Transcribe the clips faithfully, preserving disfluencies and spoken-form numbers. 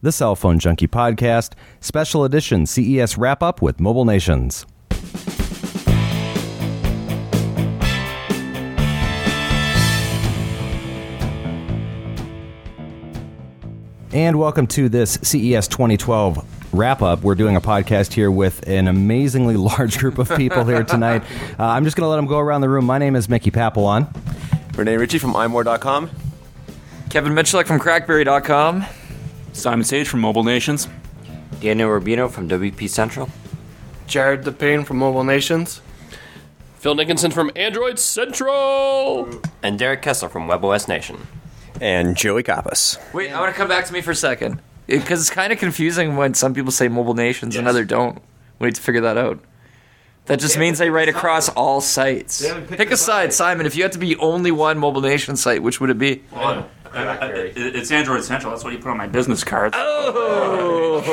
the Cell Phone Junkie Podcast, Special Edition C E S Wrap-Up with Mobile Nations. And welcome to this C E S twenty twelve wrap-up. We're doing a podcast here with an amazingly large group of people here tonight. Uh, I'm just going to let them go around the room. My name is Mickey Papillon. Renee Ritchie from i more dot com. Kevin Mitchell from crackberry dot com. Simon Sage from Mobile Nations. Daniel Rubino from W P Central. Jared DePayne from Mobile Nations. Phil Nickinson from Android Central. And Derek Kessler from WebOS Nation. And Joey Kappas. Wait, I want to come back to me for a second. Because it's kind of confusing when some people say Mobile Nations yes. and others don't. We need to figure that out. That just means they write across all sites. Pick a side, Simon. If you had to be only one Mobile Nation site, which would it be? Well, I, I, it's Android Central. That's what you put on my business cards. Oh!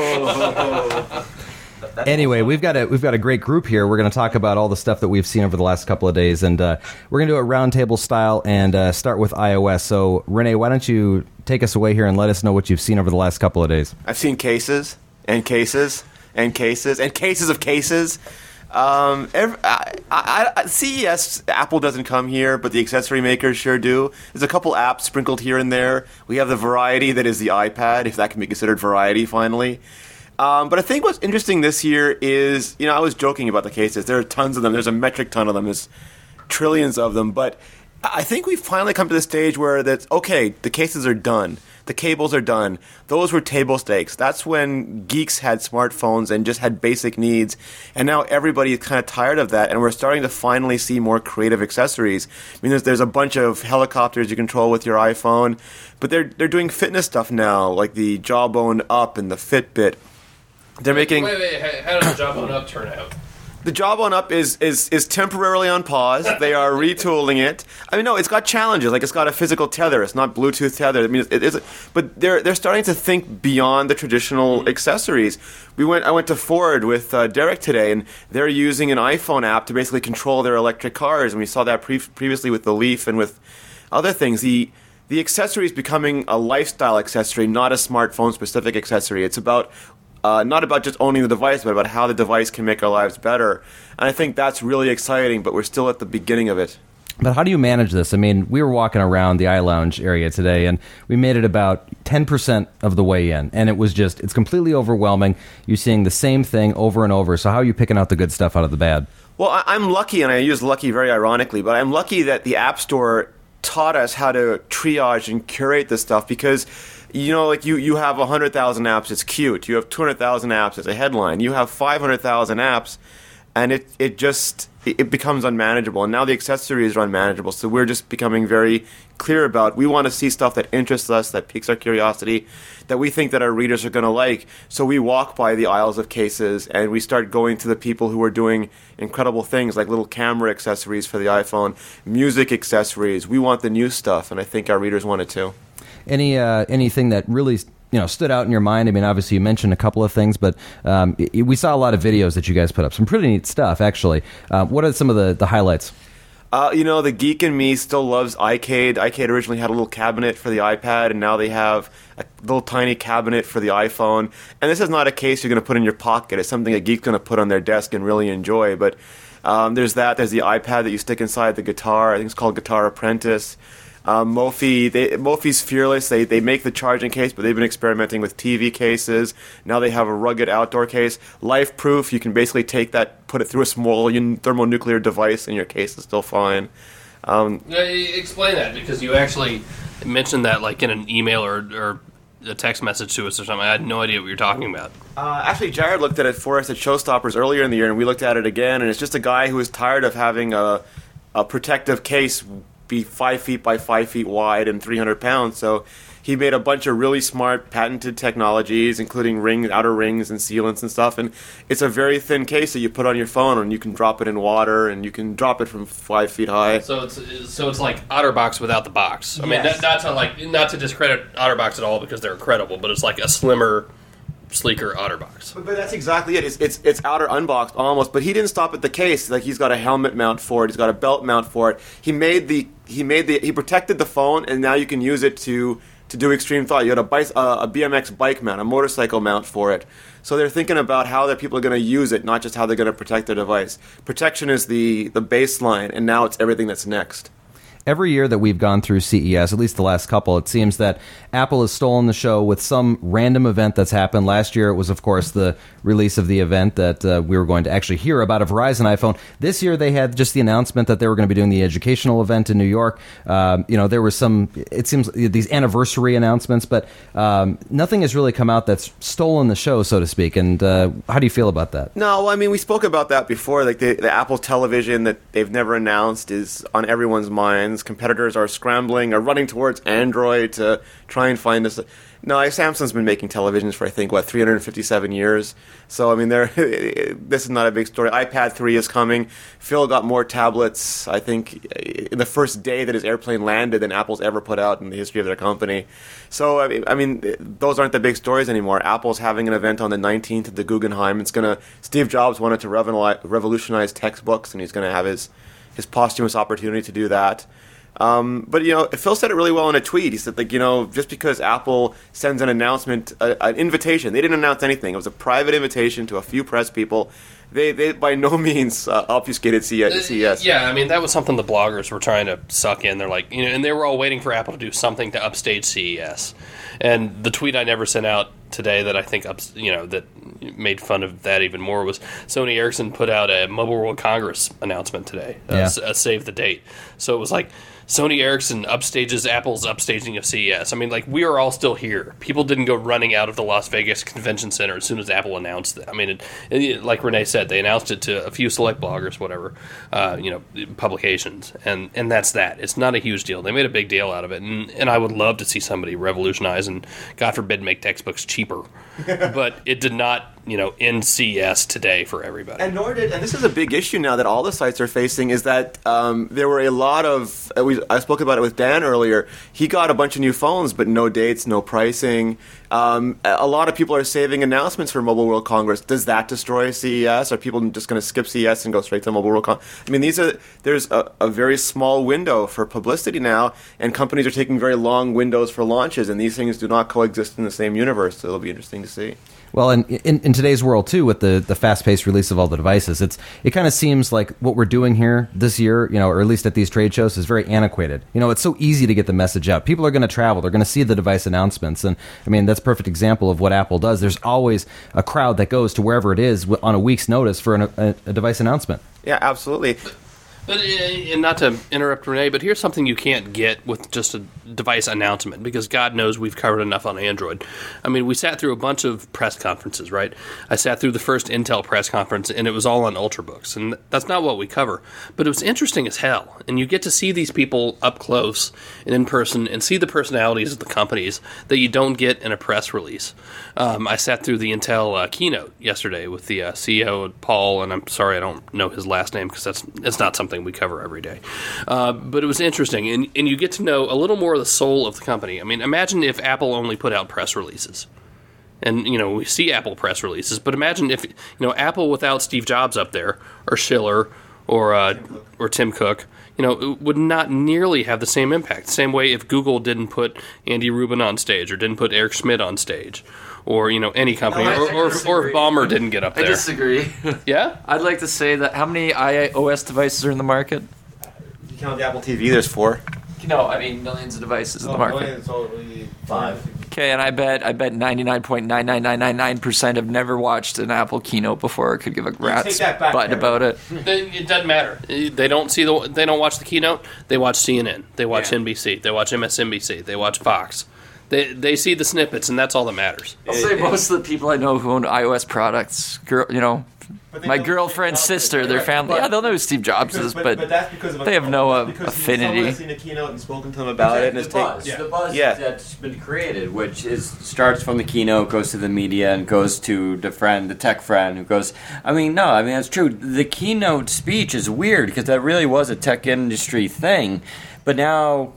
Anyway, we've got a we've got a great group here. We're going to talk about all the stuff that we've seen over the last couple of days, and uh, we're going to do it roundtable style and uh, start with iOS. So, Renee, why don't you take us away here and let us know what you've seen over the last couple of days? I've seen cases and cases and cases and cases of cases. Um, every, I, I, I, C E S, Apple doesn't come here, but the accessory makers sure do. There's a couple apps sprinkled here and there. We have the variety that is the iPad, if that can be considered variety, finally. Um, but I think what's interesting this year is, you know, I was joking about the cases. There are tons of them. There's a metric ton of them. There's trillions of them. But I think we've finally come to the stage where that's, okay, the cases are done. The cables are done. Those were table stakes. That's when geeks had smartphones and just had basic needs. And now everybody is kind of tired of that, and we're starting to finally see more creative accessories. I mean, there's, there's a bunch of helicopters you control with your iPhone, but they're they're doing fitness stuff now, like the Jawbone Up and the Fitbit. They're making. Wait, wait, how does the Jawbone Up turn out? The Jawbone Up is, is is temporarily on pause. They are retooling it. I mean, no, it's got challenges. Like, it's got a physical tether. It's not Bluetooth tether. I mean, it is. But they're they're starting to think beyond the traditional accessories. We went. I went to Ford with uh, Derek today, and they're using an iPhone app to basically control their electric cars. And we saw that pre- previously with the Leaf and with other things. The the accessory is becoming a lifestyle accessory, not a smartphone specific accessory. It's about Uh, not about just owning the device, but about how the device can make our lives better. And I think that's really exciting, but we're still at the beginning of it. But how do you manage this? I mean, we were walking around the iLounge area today, and we made it about ten percent of the way in. And it was just, it's completely overwhelming. You're seeing the same thing over and over. So how are you picking out the good stuff out of the bad? Well, I- I'm lucky, and I use lucky very ironically, but I'm lucky that the App Store taught us how to triage and curate this stuff, because you know, like you, you have one hundred thousand apps, it's cute. You have two hundred thousand apps, it's a headline. You have five hundred thousand apps, and it, it just it becomes unmanageable. And now the accessories are unmanageable. So we're just becoming very clear about, we want to see stuff that interests us, that piques our curiosity, that we think that our readers are going to like. So we walk by the aisles of cases, and we start going to the people who are doing incredible things, like little camera accessories for the iPhone, music accessories. We want the new stuff, and I think our readers want it too. Any uh, anything that really, you know, stood out in your mind? I mean, obviously you mentioned a couple of things, but um, it, we saw a lot of videos that you guys put up. Some pretty neat stuff, actually. Uh, what are some of the, the highlights? Uh, you know, the geek in me still loves iCade. iCade originally had a little cabinet for the iPad, and now they have a little tiny cabinet for the iPhone. And this is not a case you're going to put in your pocket. It's something a geek's going to put on their desk and really enjoy. But um, there's that. There's the iPad that you stick inside the guitar. I think it's called Guitar Apprentice. Um, Mophie, they, Mophie's fearless. They they make the charging case, but they've been experimenting with T V cases. Now they have a rugged outdoor case. Life Proof, you can basically take that, put it through a small thermonuclear device, and your case is still fine. Um, yeah, explain that, because you actually mentioned that like in an email or, or a text message to us or something. I had no idea what you're talking about. Uh, actually, Jared looked at it for us at Showstoppers earlier in the year, and we looked at it again, and it's just a guy who is tired of having a, a protective case be five feet by five feet wide and three hundred pounds. So he made a bunch of really smart patented technologies, including ring, outer rings and sealants and stuff. And it's a very thin case that you put on your phone, and you can drop it in water, and you can drop it from five feet high. So it's so it's like OtterBox without the box. I yes. mean, not, not to like not to discredit OtterBox at all, because they're incredible, but it's like a slimmer, sleeker OtterBox. But, but that's exactly it. It's, it's it's outer unboxed almost. But he didn't stop at the case. Like, he's got a helmet mount for it. He's got a belt mount for it. He made the he made the he protected the phone, and now you can use it to to do extreme thought. You had a, bice, uh, a B M X bike mount, a motorcycle mount for it. So they're thinking about how their people are going to use it, not just how they're going to protect their device. Protection is the, the baseline, and now it's everything that's next. Every year that we've gone through C E S, at least the last couple, it seems that Apple has stolen the show with some random event that's happened. Last year, it was, of course, the release of the event that uh, we were going to actually hear about, a Verizon iPhone. This year, they had just the announcement that they were going to be doing the educational event in New York. Um, you know, there was some, it seems, these anniversary announcements, but um, nothing has really come out that's stolen the show, so to speak. And uh, how do you feel about that? No, I mean, we spoke about that before. Like the, the Apple Television that they've never announced is on everyone's minds. Competitors are scrambling, are running towards Android to try and find this. No, Samsung's been making televisions for, I think, what, three hundred fifty-seven years. So, I mean, they're, this is not a big story. iPad three is coming. Phil got more tablets, I think, in the first day that his airplane landed than Apple's ever put out in the history of their company. So, I mean, I mean those aren't the big stories anymore. Apple's having an event on the nineteenth at the Guggenheim. It's going to, Steve Jobs wanted to revolutionize textbooks, and he's going to have his, his posthumous opportunity to do that. Um, but, you know, Phil said it really well in a tweet. He said, like, you know, just because Apple sends an announcement, a, an invitation, they didn't announce anything. It was a private invitation to a few press people. They, they by no means uh, obfuscated C E S. Yeah, I mean, that was something the bloggers were trying to suck in. They're like, you know, and they were all waiting for Apple to do something to upstage C E S. And the tweet I never sent out today that I think, ups, you know, that made fun of that even more was Sony Ericsson put out a Mobile World Congress announcement today, yeah. a, a save the date. So it was like, Sony Ericsson upstages Apple's upstaging of C E S. I mean, like, we are all still here. People didn't go running out of the Las Vegas Convention Center as soon as Apple announced it. I mean, it, it, like Renee said, they announced it to a few select bloggers, whatever, uh, you know, publications, and, and that's that. It's not a huge deal. They made a big deal out of it, and, and I would love to see somebody revolutionize and, God forbid, make textbooks cheaper. But it did not, you know, end C E S today for everybody. And nor did, and this is a big issue now that all the sites are facing, is that um, there were a lot of, uh, we, I spoke about it with Dan earlier, he got a bunch of new phones, but no dates, no pricing. Um, a lot of people are saving announcements for Mobile World Congress. Does that destroy C E S? Are people just going to skip C E S and go straight to Mobile World Congress? I mean, these are there's a, a very small window for publicity now, and companies are taking very long windows for launches, and these things do not coexist in the same universe, so it'll be interesting to see. Well, in, in in today's world too, with the, the fast-paced release of all the devices, it's it kind of seems like what we're doing here this year, you know, or at least at these trade shows, is very antiquated. You know, it's so easy to get the message out. People are going to travel; they're going to see the device announcements, and I mean that's a perfect example of what Apple does. There's always a crowd that goes to wherever it is on a week's notice for an, a, a device announcement. Yeah, absolutely. But, and not to interrupt Renee, but here's something you can't get with just a device announcement, because God knows we've covered enough on Android. I mean, we sat through a bunch of press conferences, right? I sat through the first Intel press conference, and it was all on Ultrabooks, and that's not what we cover. But it was interesting as hell, and you get to see these people up close and in person and see the personalities of the companies that you don't get in a press release. Um, I sat through the Intel uh, keynote yesterday with the uh, C E O, Paul, and I'm sorry I don't know his last name because that's it's not something we cover every day. Uh, but it was interesting, and, and you get to know a little more of the soul of the company. I mean, imagine if Apple only put out press releases. And, you know, we see Apple press releases, but imagine if, you know, Apple without Steve Jobs up there, or Schiller, or uh, Tim or Tim Cook, you know, it would not nearly have the same impact. Same way if Google didn't put Andy Rubin on stage, or didn't put Eric Schmidt on stage, or, you know, any company, No, I- or, I or, if, disagree. or if Balmer didn't get up I there. disagree. Yeah? I'd like to say that how many iOS devices are in the market? If you count the Apple T V, there's four. No, I mean millions of devices in the market. Five. Okay, and I bet I bet ninety-nine point nine nine nine nine nine percent have never watched an Apple keynote before or could give a rat's that back, butt Karen. about it. Then it doesn't matter. They don't see the. They don't watch the keynote. They watch C N N. They watch Yeah. N B C. They watch M S N B C. They watch Fox. They they see the snippets, and that's all that matters. I'll say most of the people I know who own iOS products, girl, you know, my girlfriend's sister, their family, yeah, they'll know who Steve Jobs is, but that's because of they have no uh, because affinity. Someone has seen a keynote and spoken to them about it, and the it's buzz, taken. the buzz Yeah. that's been created, which is starts from the keynote, goes to the media, and goes to the friend, the tech friend, who goes. I mean, no, I mean that's true. The keynote speech is weird because that really was a tech industry thing, but now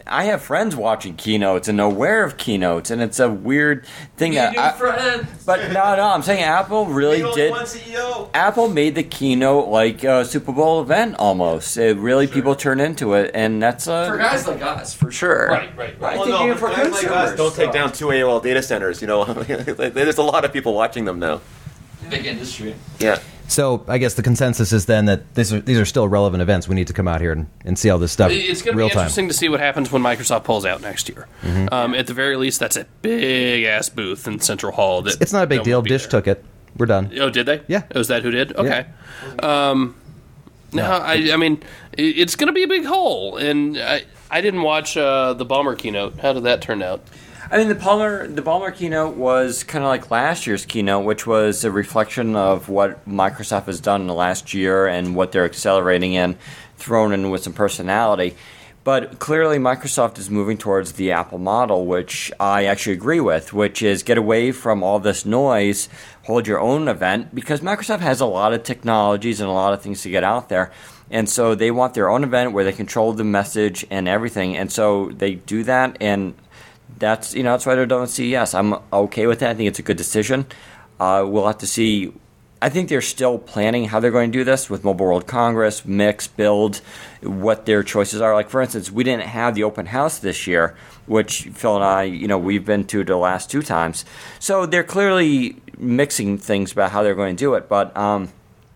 I have friends watching keynotes and aware of keynotes, and it's a weird thing that. I, friends. but no, no, I'm saying Apple really did. One C E O. Apple made the keynote like a Super Bowl event almost. It really people turn into it, and that's a For guys like us, for sure. Right, right, right. I Well, think no, even for guys like us consumers, don't take so. down two A O L data centers. You know, there's a lot of people watching them now. Big industry. Yeah. So I guess the consensus is then that these are these are still relevant events. We need to come out here and, and see all this stuff It's going to be real time. interesting to see what happens when Microsoft pulls out next year. Mm-hmm. Um, at the very least, that's a big ass booth in Central Hall. That It's not a big no one deal. will be Dish there. took it. We're done. Oh, did they? Yeah. Oh, is that who did? Okay. Um, no, I, I mean, it- it's going to be a big hole, and I, I didn't watch uh, the Balmer keynote. How did that turn out? I mean, the Palmer the Balmer keynote was kind of like last year's keynote, which was a reflection of what Microsoft has done in the last year and what they're accelerating and thrown in with some personality. But clearly, Microsoft is moving towards the Apple model, which I actually agree with, which is get away from all this noise, hold your own event, because Microsoft has a lot of technologies and a lot of things to get out there. And so they want their own event where they control the message and everything. And so they do that, and that's you know that's why they're done with C E S. I'm okay with that. I think it's a good decision. Uh, we'll have to see. I think they're still planning how they're going to do this with Mobile World Congress, Mix, Build, what their choices are. Like, for instance, we didn't have the open house this year, which Phil and I, you know, we've been to the last two times. So they're clearly mixing things about how they're going to do it. But um,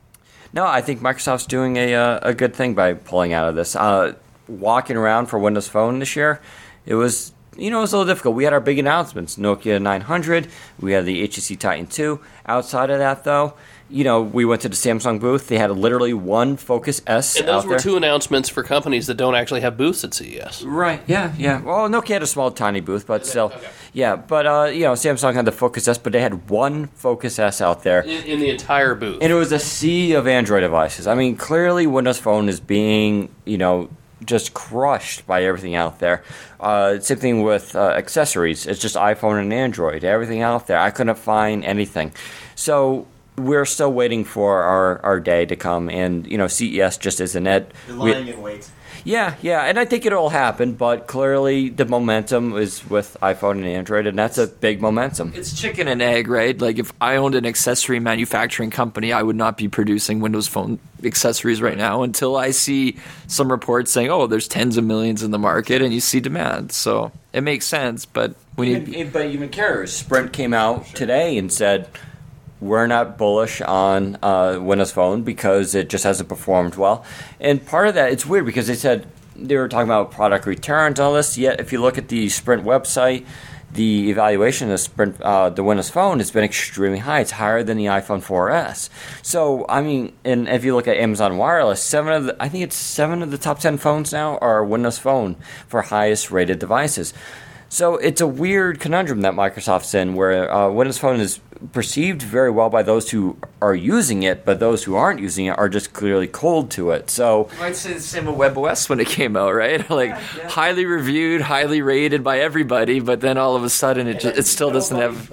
no, I think Microsoft's doing a uh, a good thing by pulling out of this. Uh, walking around for Windows Phone this year, it was. You know, it was a little difficult. We had our big announcements, Nokia nine hundred, we had the H T C Titan two. Outside of that, though, you know, we went to the Samsung booth. They had literally one Focus S And those out were there. two announcements for companies that don't actually have booths at C E S. Right, yeah, yeah. Well, Nokia had a small, tiny booth, but still. Yeah, but, uh, you know, Samsung had the Focus S, but they had one Focus S out there. In, in the entire booth. And it was a sea of Android devices. I mean, clearly Windows Phone is being, you know, just crushed by everything out there. Uh, same thing with uh, accessories. It's just iPhone and Android. Everything out there. I couldn't find anything. So we're still waiting for our, our day to come. And, you know, C E S just isn't it. You're We- lying in wait. yeah, yeah, and I think it'll happen, but clearly the momentum is with iPhone and Android, and that's a big momentum. It's chicken and egg, right? Like, if I owned an accessory manufacturing company, I would not be producing Windows Phone accessories right now until I see some reports saying, oh, there's tens of millions in the market, and you see demand. So it makes sense, but we need... Even, but even carriers, Sprint came out today and said, we're not bullish on uh, Windows Phone because it just hasn't performed well. And part of that, it's weird because they said they were talking about product returns and all this, yet if you look at the Sprint website, the evaluation of Sprint, uh, the Windows Phone has been extremely high. It's higher than the iPhone four S. So, I mean, and if you look at Amazon Wireless, seven of the, I think it's seven of the top ten phones now are Windows Phone for highest rated devices. So it's a weird conundrum that Microsoft's in, where uh, Windows Phone is perceived very well by those who are using it, but those who aren't using it are just clearly cold to it. So I'd say the same with WebOS when it came out, right? Like, highly reviewed, highly rated by everybody, but then all of a sudden it just, it still doesn't have...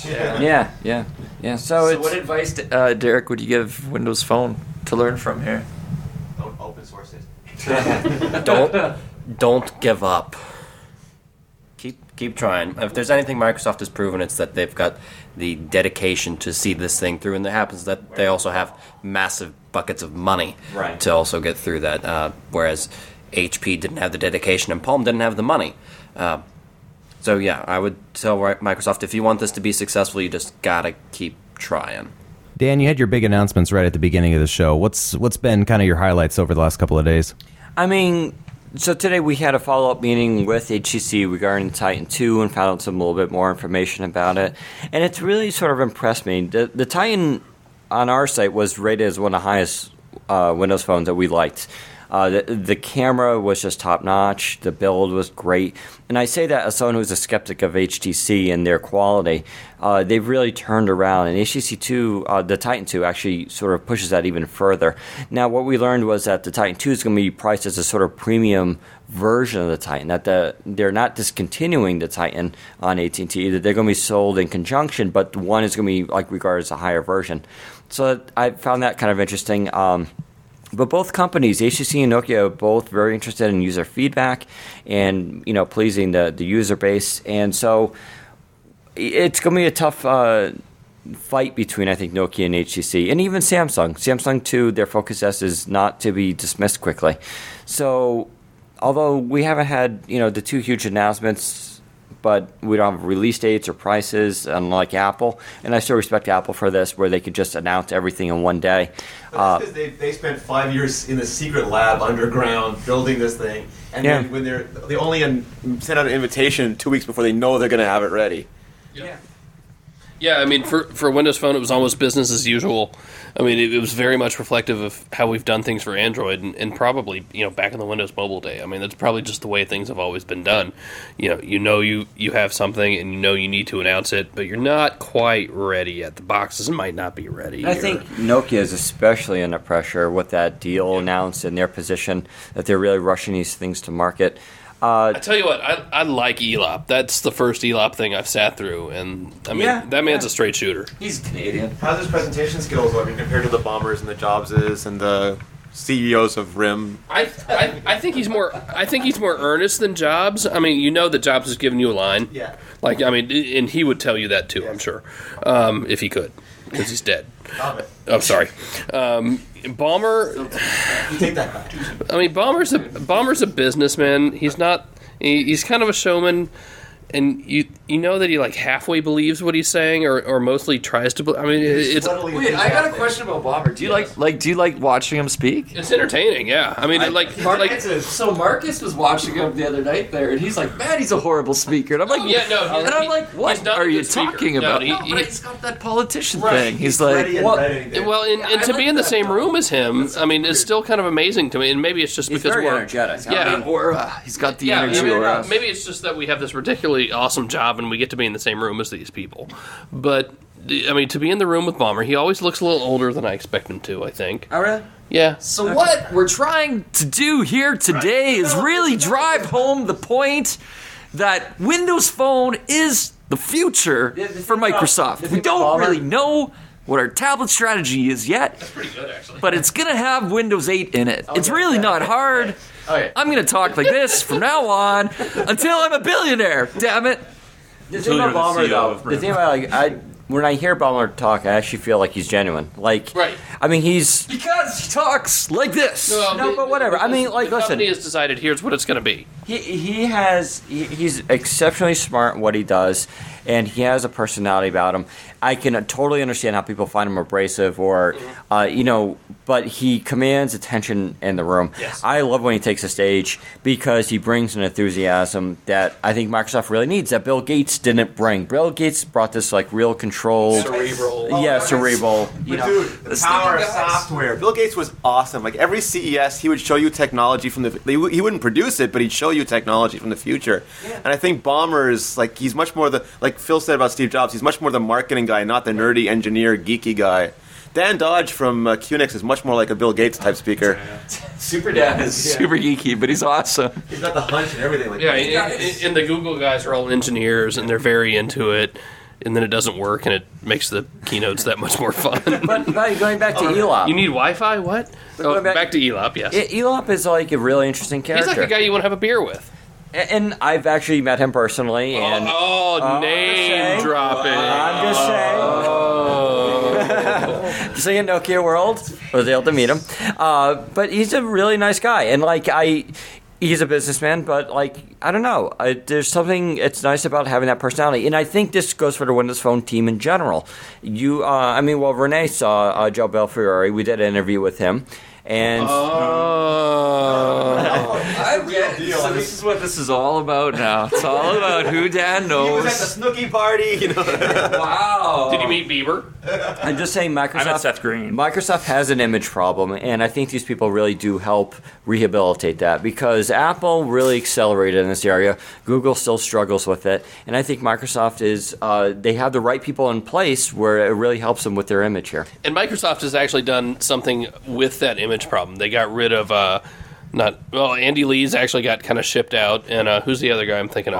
yeah, yeah, yeah. So, So it's what advice, uh, Derek, would you give Windows Phone to learn from here? Don't open source it. don't don't give up. Keep keep trying. If there's anything Microsoft has proven, it's that they've got the dedication to see this thing through, and it happens that they also have massive buckets of money Right. to also get through that. Uh, whereas H P didn't have the dedication, and Palm didn't have the money. Uh, so yeah, I would tell Microsoft, if you want this to be successful, you just gotta keep trying. Dan, you had your big announcements right at the beginning of the show. What's what's been kind of your highlights over the last couple of days? I mean, so today we had a follow-up meeting with H T C regarding Titan two and found out some a little bit more information about it. And it's really sort of impressed me. The, the Titan on our site was rated as one of the highest uh, Windows phones that we liked. Uh, the, the camera was just top-notch. The build was great. And I say that as someone who's a skeptic of H T C and their quality. Uh, they've really turned around. And H T C two, uh, the Titan two, actually sort of pushes that even further. Now, what we learned was that the Titan two is going to be priced as a sort of premium version of the Titan. That the, they're not discontinuing the Titan on A T and T. Either they're going to be sold in conjunction, but one is going to be like regarded as a higher version. So I found that kind of interesting. Um, But both companies, H T C and Nokia, are both very interested in user feedback and, you know, pleasing the, the user base. And so it's going to be a tough uh, fight between, I think, Nokia and H T C. And even Samsung. Samsung, too, their Focus S is not to be dismissed quickly. So although we haven't had, you know, the two huge announcements, but we don't have release dates or prices, unlike Apple. And I still respect Apple for this, where they could just announce everything in one day. But that's because they, they spent five years in the secret lab underground building this thing, and Yeah. then when they're they only un, send out an invitation two weeks before they know they're going to have it ready. Yeah. Yeah, I mean, for for Windows Phone, it was almost business as usual. I mean, it, it was very much reflective of how we've done things for Android, and, and probably, you know, back in the Windows Mobile day. I mean, that's probably just the way things have always been done. You know, you know you, you have something, and you know you need to announce it, but you're not quite ready yet. The boxes might not be ready. I or- think Nokia is especially under pressure with that deal announced in their position, that they're really rushing these things to market. Uh, I tell you what, I, I like E L O P. That's the first E L O P thing I've sat through, and I mean, Yeah, that man's yeah. a straight shooter. He's Canadian. How's his presentation skills looking compared to the Bombers and the Jobses and the C E Os of RIM? I, I I think he's more I think he's more earnest than Jobs. I mean, you know that Jobs has given you a line. Yeah. Like, I mean, and he would tell you that too, I'm sure, um, if he could, because he's dead. Stop it. I'm sorry. Um, Balmer, You take that back. I mean, Balmer's a Balmer's a businessman. He's not. He, he's kind of a showman, and you you know that he like halfway believes what he's saying, or, or mostly tries to. Be, I mean, it, it's Wait, I got a question about Bomber. Do you like like do you like watching him speak? it's entertaining. Yeah, I mean, like like. So Marcus was watching him the other night there, and he's like, "Man, he's a horrible speaker." And I'm like, Yeah, no, he's- and I'm he- like, "What he's not are a you good speaker. talking No, about?" he- No, he- but he's got that politician Right, thing. He's ready like, and "What?" ready to- Well, and, and I to like be in the that. same room as him, I mean, it's still kind of amazing to me. And maybe it's just He's because very we're energetic. Yeah. I mean, aura. He's got the Yeah, energy maybe, aura. maybe it's just that we have this particularly awesome job and we get to be in the same room as these people. But I mean, to be in the room with Balmer, he always looks a little older than I expect him to. I think. Oh, really? Yeah. So what we're trying to do here today is really drive home the point that Windows Phone is the future for Microsoft. We don't really know what our tablet strategy is yet, Pretty good, actually. but it's gonna have Windows eight in it. It's really not hard. Okay. I'm gonna talk like this from now on until I'm a billionaire. Damn it! The Until thing you're about the Balmer, C E O though, of the RIM. thing about like I, when I hear Balmer talk, I actually feel like he's genuine. Like, Right. I mean, he's Because he talks like this. No, but whatever. I mean, like, the listen. company has decided here's what it's going to be. he he has he, he's exceptionally smart in what he does, and he has a personality about him. I can uh, totally understand how people find him abrasive, or uh, you know, but he commands attention in the room. Yes. I love when he takes the stage because he brings an enthusiasm that I think Microsoft really needs, that Bill Gates didn't bring. Bill Gates brought this like real control, Cerebral. yeah, cerebral. You But know, dude, the the power of sneaky guys. software. Bill Gates was awesome. Like every C E S, he would show you technology from the. They, he wouldn't produce it, but he'd show you technology from the future. And I think Balmer is like he's much more the like Phil said about Steve Jobs. He's much more the marketing guy, not the nerdy engineer, geeky guy. Dan Dodge from uh, QNX is much more like a Bill Gates type speaker. Super Dad is super geeky, but he's awesome. He's got the hunch and everything. Like Yeah, and, and- and the Google guys are all engineers, and they're very into it. And then it doesn't work, and it makes the keynotes that much more fun. but, but going back to E L O P, You need Wi-Fi? What? Oh, going back- back to E L O P, yes. E- ELOP is like a really interesting He's character. like a guy you want to have a beer with. A- and I've actually met him personally, and oh, Oh, name I'm just saying. dropping. I'm just saying. Oh. Just saying, Nokia World. I was able to meet him, uh, but he's a really nice guy, and like I, he's a businessman, but like I don't know, I, there's something it's nice about having that personality, and I think this goes for the Windows Phone team in general. You, uh, I mean, well, Renee saw uh, Joe Belfiore. We did an interview with him, and. Oh. I get it. So this is what this is all about now. It's all about who Dan he was knows. at the Snooki party, you know. Wow. Did you meet Bieber? I'm just saying, Microsoft. I met Seth Green. Microsoft has an image problem, and I think these people really do help rehabilitate that because Apple really accelerated in this area. Google still struggles with it, and I think Microsoft is. Uh, they have the right people in place where it really helps them with their image here. And Microsoft has actually done something with that image problem. They got rid of, uh, not, well, Andy Lee's actually got kind of shipped out, and uh, who's the other guy I'm thinking of?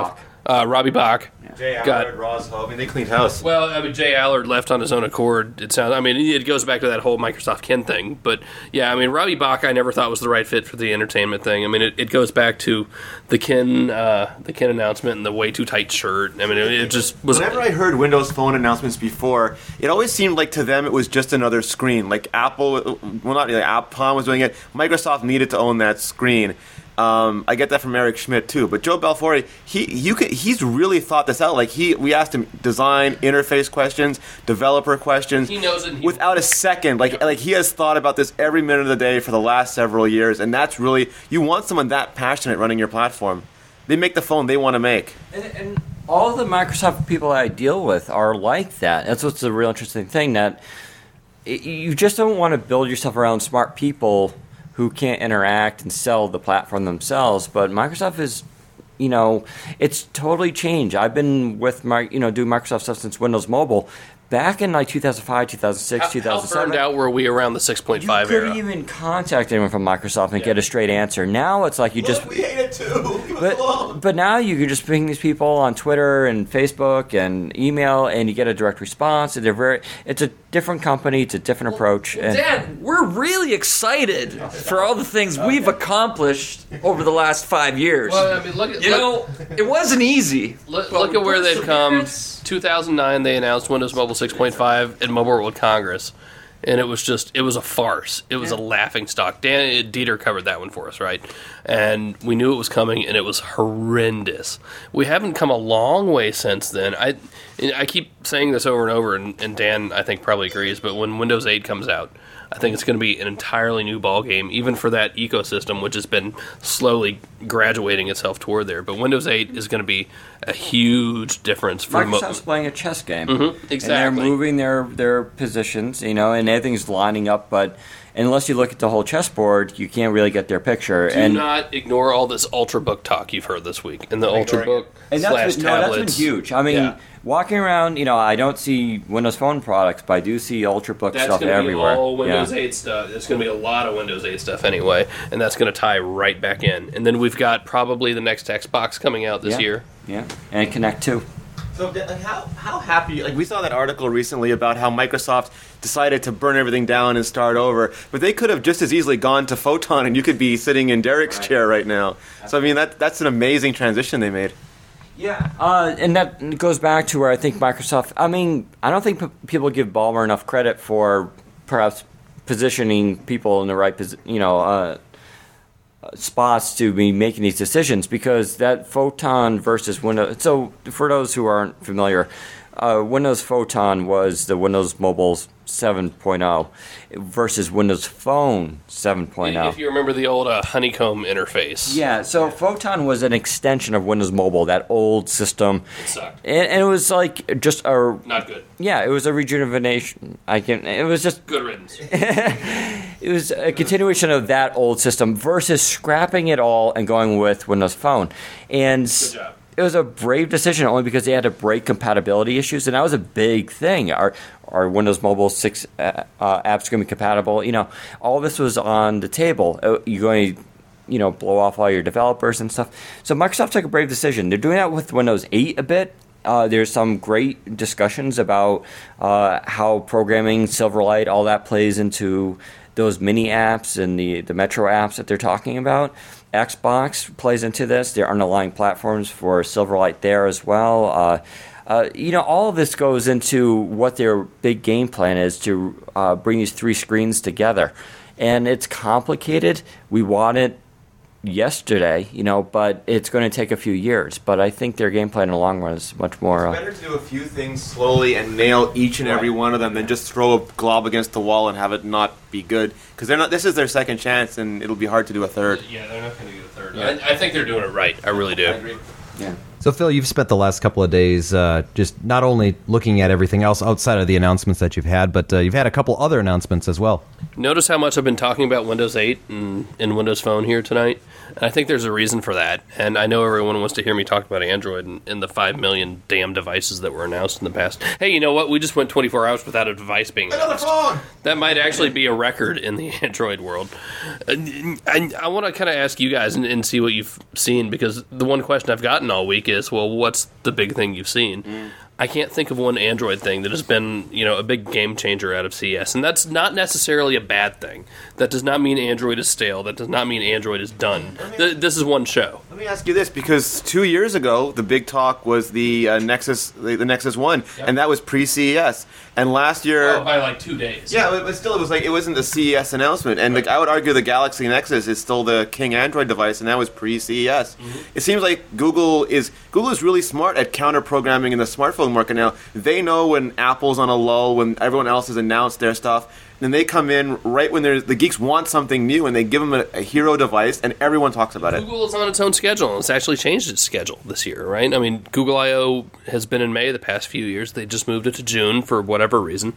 Uh, Robbie Bach. Jay got- Allard, Ross Ho. I mean, they cleaned house. Well, I mean, Jay Allard left on his own accord. It sounds. I mean, it goes back to that whole Microsoft Kin thing. But yeah, I mean, Robbie Bach, I never thought was the right fit for the entertainment thing. I mean, it, it goes back to the Kin, uh, the Kin announcement and the way too tight shirt. I mean, it, it just was. Whenever I heard Windows Phone announcements before, it always seemed like to them it was just another screen. Like Apple, well, not really. App Palm was doing it. Microsoft needed to own that screen. Um, I get that from Eric Schmidt too, but Joe Belfiore, he you could, he's really thought this out. Like he, we asked him design, interface questions, developer questions. He knows it. He, without a second. Like like he has thought about this every minute of the day for the last several years, and that's really, you want someone that passionate running your platform. They make the phone they want to make. And, and all the Microsoft people I deal with are like that. That's what's the real interesting thing, that it, you just don't want to build yourself around smart people who can't interact and sell the platform themselves. But Microsoft is, you know, it's totally changed. I've been with my, you know, doing Microsoft stuff since Windows Mobile. Back in like two thousand five, two thousand six, how, two thousand seven. How burned out were we around the six point You five couldn't era? even contact anyone from Microsoft and Yeah. get a straight answer. Now it's like you just... we hate it too. Leave us But, alone. but now you can just ping these people on Twitter and Facebook and email, and you get a direct response. And they're very. It's a different company. It's a different approach. And Dan, we're really excited for all the things we've accomplished over the last five years. Well, I mean, look at you look, know, it wasn't easy. look, but look at where they've come. perseverance- two thousand nine, they announced Windows Mobile six point five at Mobile World Congress, and it was just, it was a farce. It was a laughing stock. Dan Dieter covered that one for us, right? And we knew it was coming, and it was horrendous. We haven't come a long way since then. I I keep saying this over and over, and, and Dan, I think, probably agrees, but when Windows eight comes out, I think it's going to be an entirely new ballgame, even for that ecosystem, which has been slowly graduating itself toward there. But Windows eight is going to be a huge difference for mo- Microsoft's playing a chess game. Mhm, exactly. And they're moving their, their positions, you know, and everything's lining up. But unless you look at the whole chessboard, you can't really get their picture. Do and not ignore all this Ultrabook talk you've heard this week. And the Ultrabook and slash that's been, no, that's been tablets. huge. I mean, Yeah. walking around, you know, I don't see Windows Phone products, but I do see Ultrabook That's stuff going to be everywhere. all Windows Yeah. eight stuff. It's going to be a lot of Windows eight stuff anyway, and that's going to tie right back in. And then we've got probably the next Xbox coming out this Yeah. year. Yeah, and Connect too. So like, how how happy? Like we saw that article recently about how Microsoft decided to burn everything down and start over, but they could have just as easily gone to Photon, and you could be sitting in Derek's chair right now. So I mean that that's an amazing transition they made. Yeah, uh, and that goes back to where I think Microsoft. I mean, I don't think p- people give Ballmer enough credit for perhaps positioning people in the right, posi- you know, uh, spots to be making these decisions, because that Photon versus Windows. So, for those who aren't familiar, uh, Windows Photon was the Windows Mobile seven point oh versus Windows Phone seven point oh. If you remember the old uh, honeycomb interface. Yeah, so Photon was an extension of Windows Mobile, that old system. It sucked. And, and it was like just a Not good. yeah, it was a rejuvenation. I can. It was just Good riddance. it was a continuation of that old system versus scrapping it all and going with Windows Phone. And Good job. it was a brave decision only because they had to break compatibility issues, and that was a big thing. Our our Windows Mobile six uh, uh, apps going to be compatible. You know, all this was on the table. Uh, You're going to, you know, blow off all your developers and stuff. So Microsoft took a brave decision. They're doing that with Windows eight a bit. Uh, there's some great discussions about uh, how programming, Silverlight, all that plays into those mini apps and the, the Metro apps that they're talking about. Xbox plays into this. There are underlying platforms for Silverlight there as well. Uh, uh, you know, all of this goes into what their big game plan is to uh, bring these three screens together. And it's complicated. We want it yesterday, you know, but it's going to take a few years. But I think their game plan in the long run is much more... Uh, Better to do a few things slowly and nail each and every one of them than just throw a glob against the wall and have it not be good. Because they're not. This is their second chance, and it'll be hard to do a third. Yeah, they're not going to do a third. I, I think they're doing it right. I really do. yeah. So, Phil, you've spent the last couple of days uh, just not only looking at everything else outside of the announcements that you've had, but uh, you've had a couple other announcements as well. Notice how much I've been talking about Windows eight and, and Windows Phone here tonight. And I think there's a reason for that. And I know everyone wants to hear me talk about Android and, and the five million damn devices that were announced in the past. Hey, you know what? We just went twenty-four hours without a device being announced. phone! That might actually be a record in the Android world. And I, I want to kind of ask you guys and, and see what you've seen, because the one question I've gotten all week take is, well, what's the big thing you've seen? Mm. I can't think of one Android thing that has been, you know, a big game changer out of C E S, and that's not necessarily a bad thing. That does not mean Android is stale. That does not mean Android is done. Th- this is one show. Let me ask you this, because two years ago the big talk was the uh, Nexus, the, the Nexus One, yep. and that was pre-C E S. And last year, oh, by like two days. Yeah, but, but still, it was like it wasn't a C E S announcement. And right. the, I would argue the Galaxy Nexus is still the king Android device, and that was pre-C E S. Mm-hmm. It seems like Google is Google is really smart at counter programming in the smartphone market now. They know when Apple's on a lull, when everyone else has announced their stuff. Then they come in right when the geeks want something new, and they give them a, a hero device, and everyone talks about it. Google is on its own schedule, and it's actually changed its schedule this year, right? I mean, Google I O has been in May the past few years. They just moved it to June for whatever reason.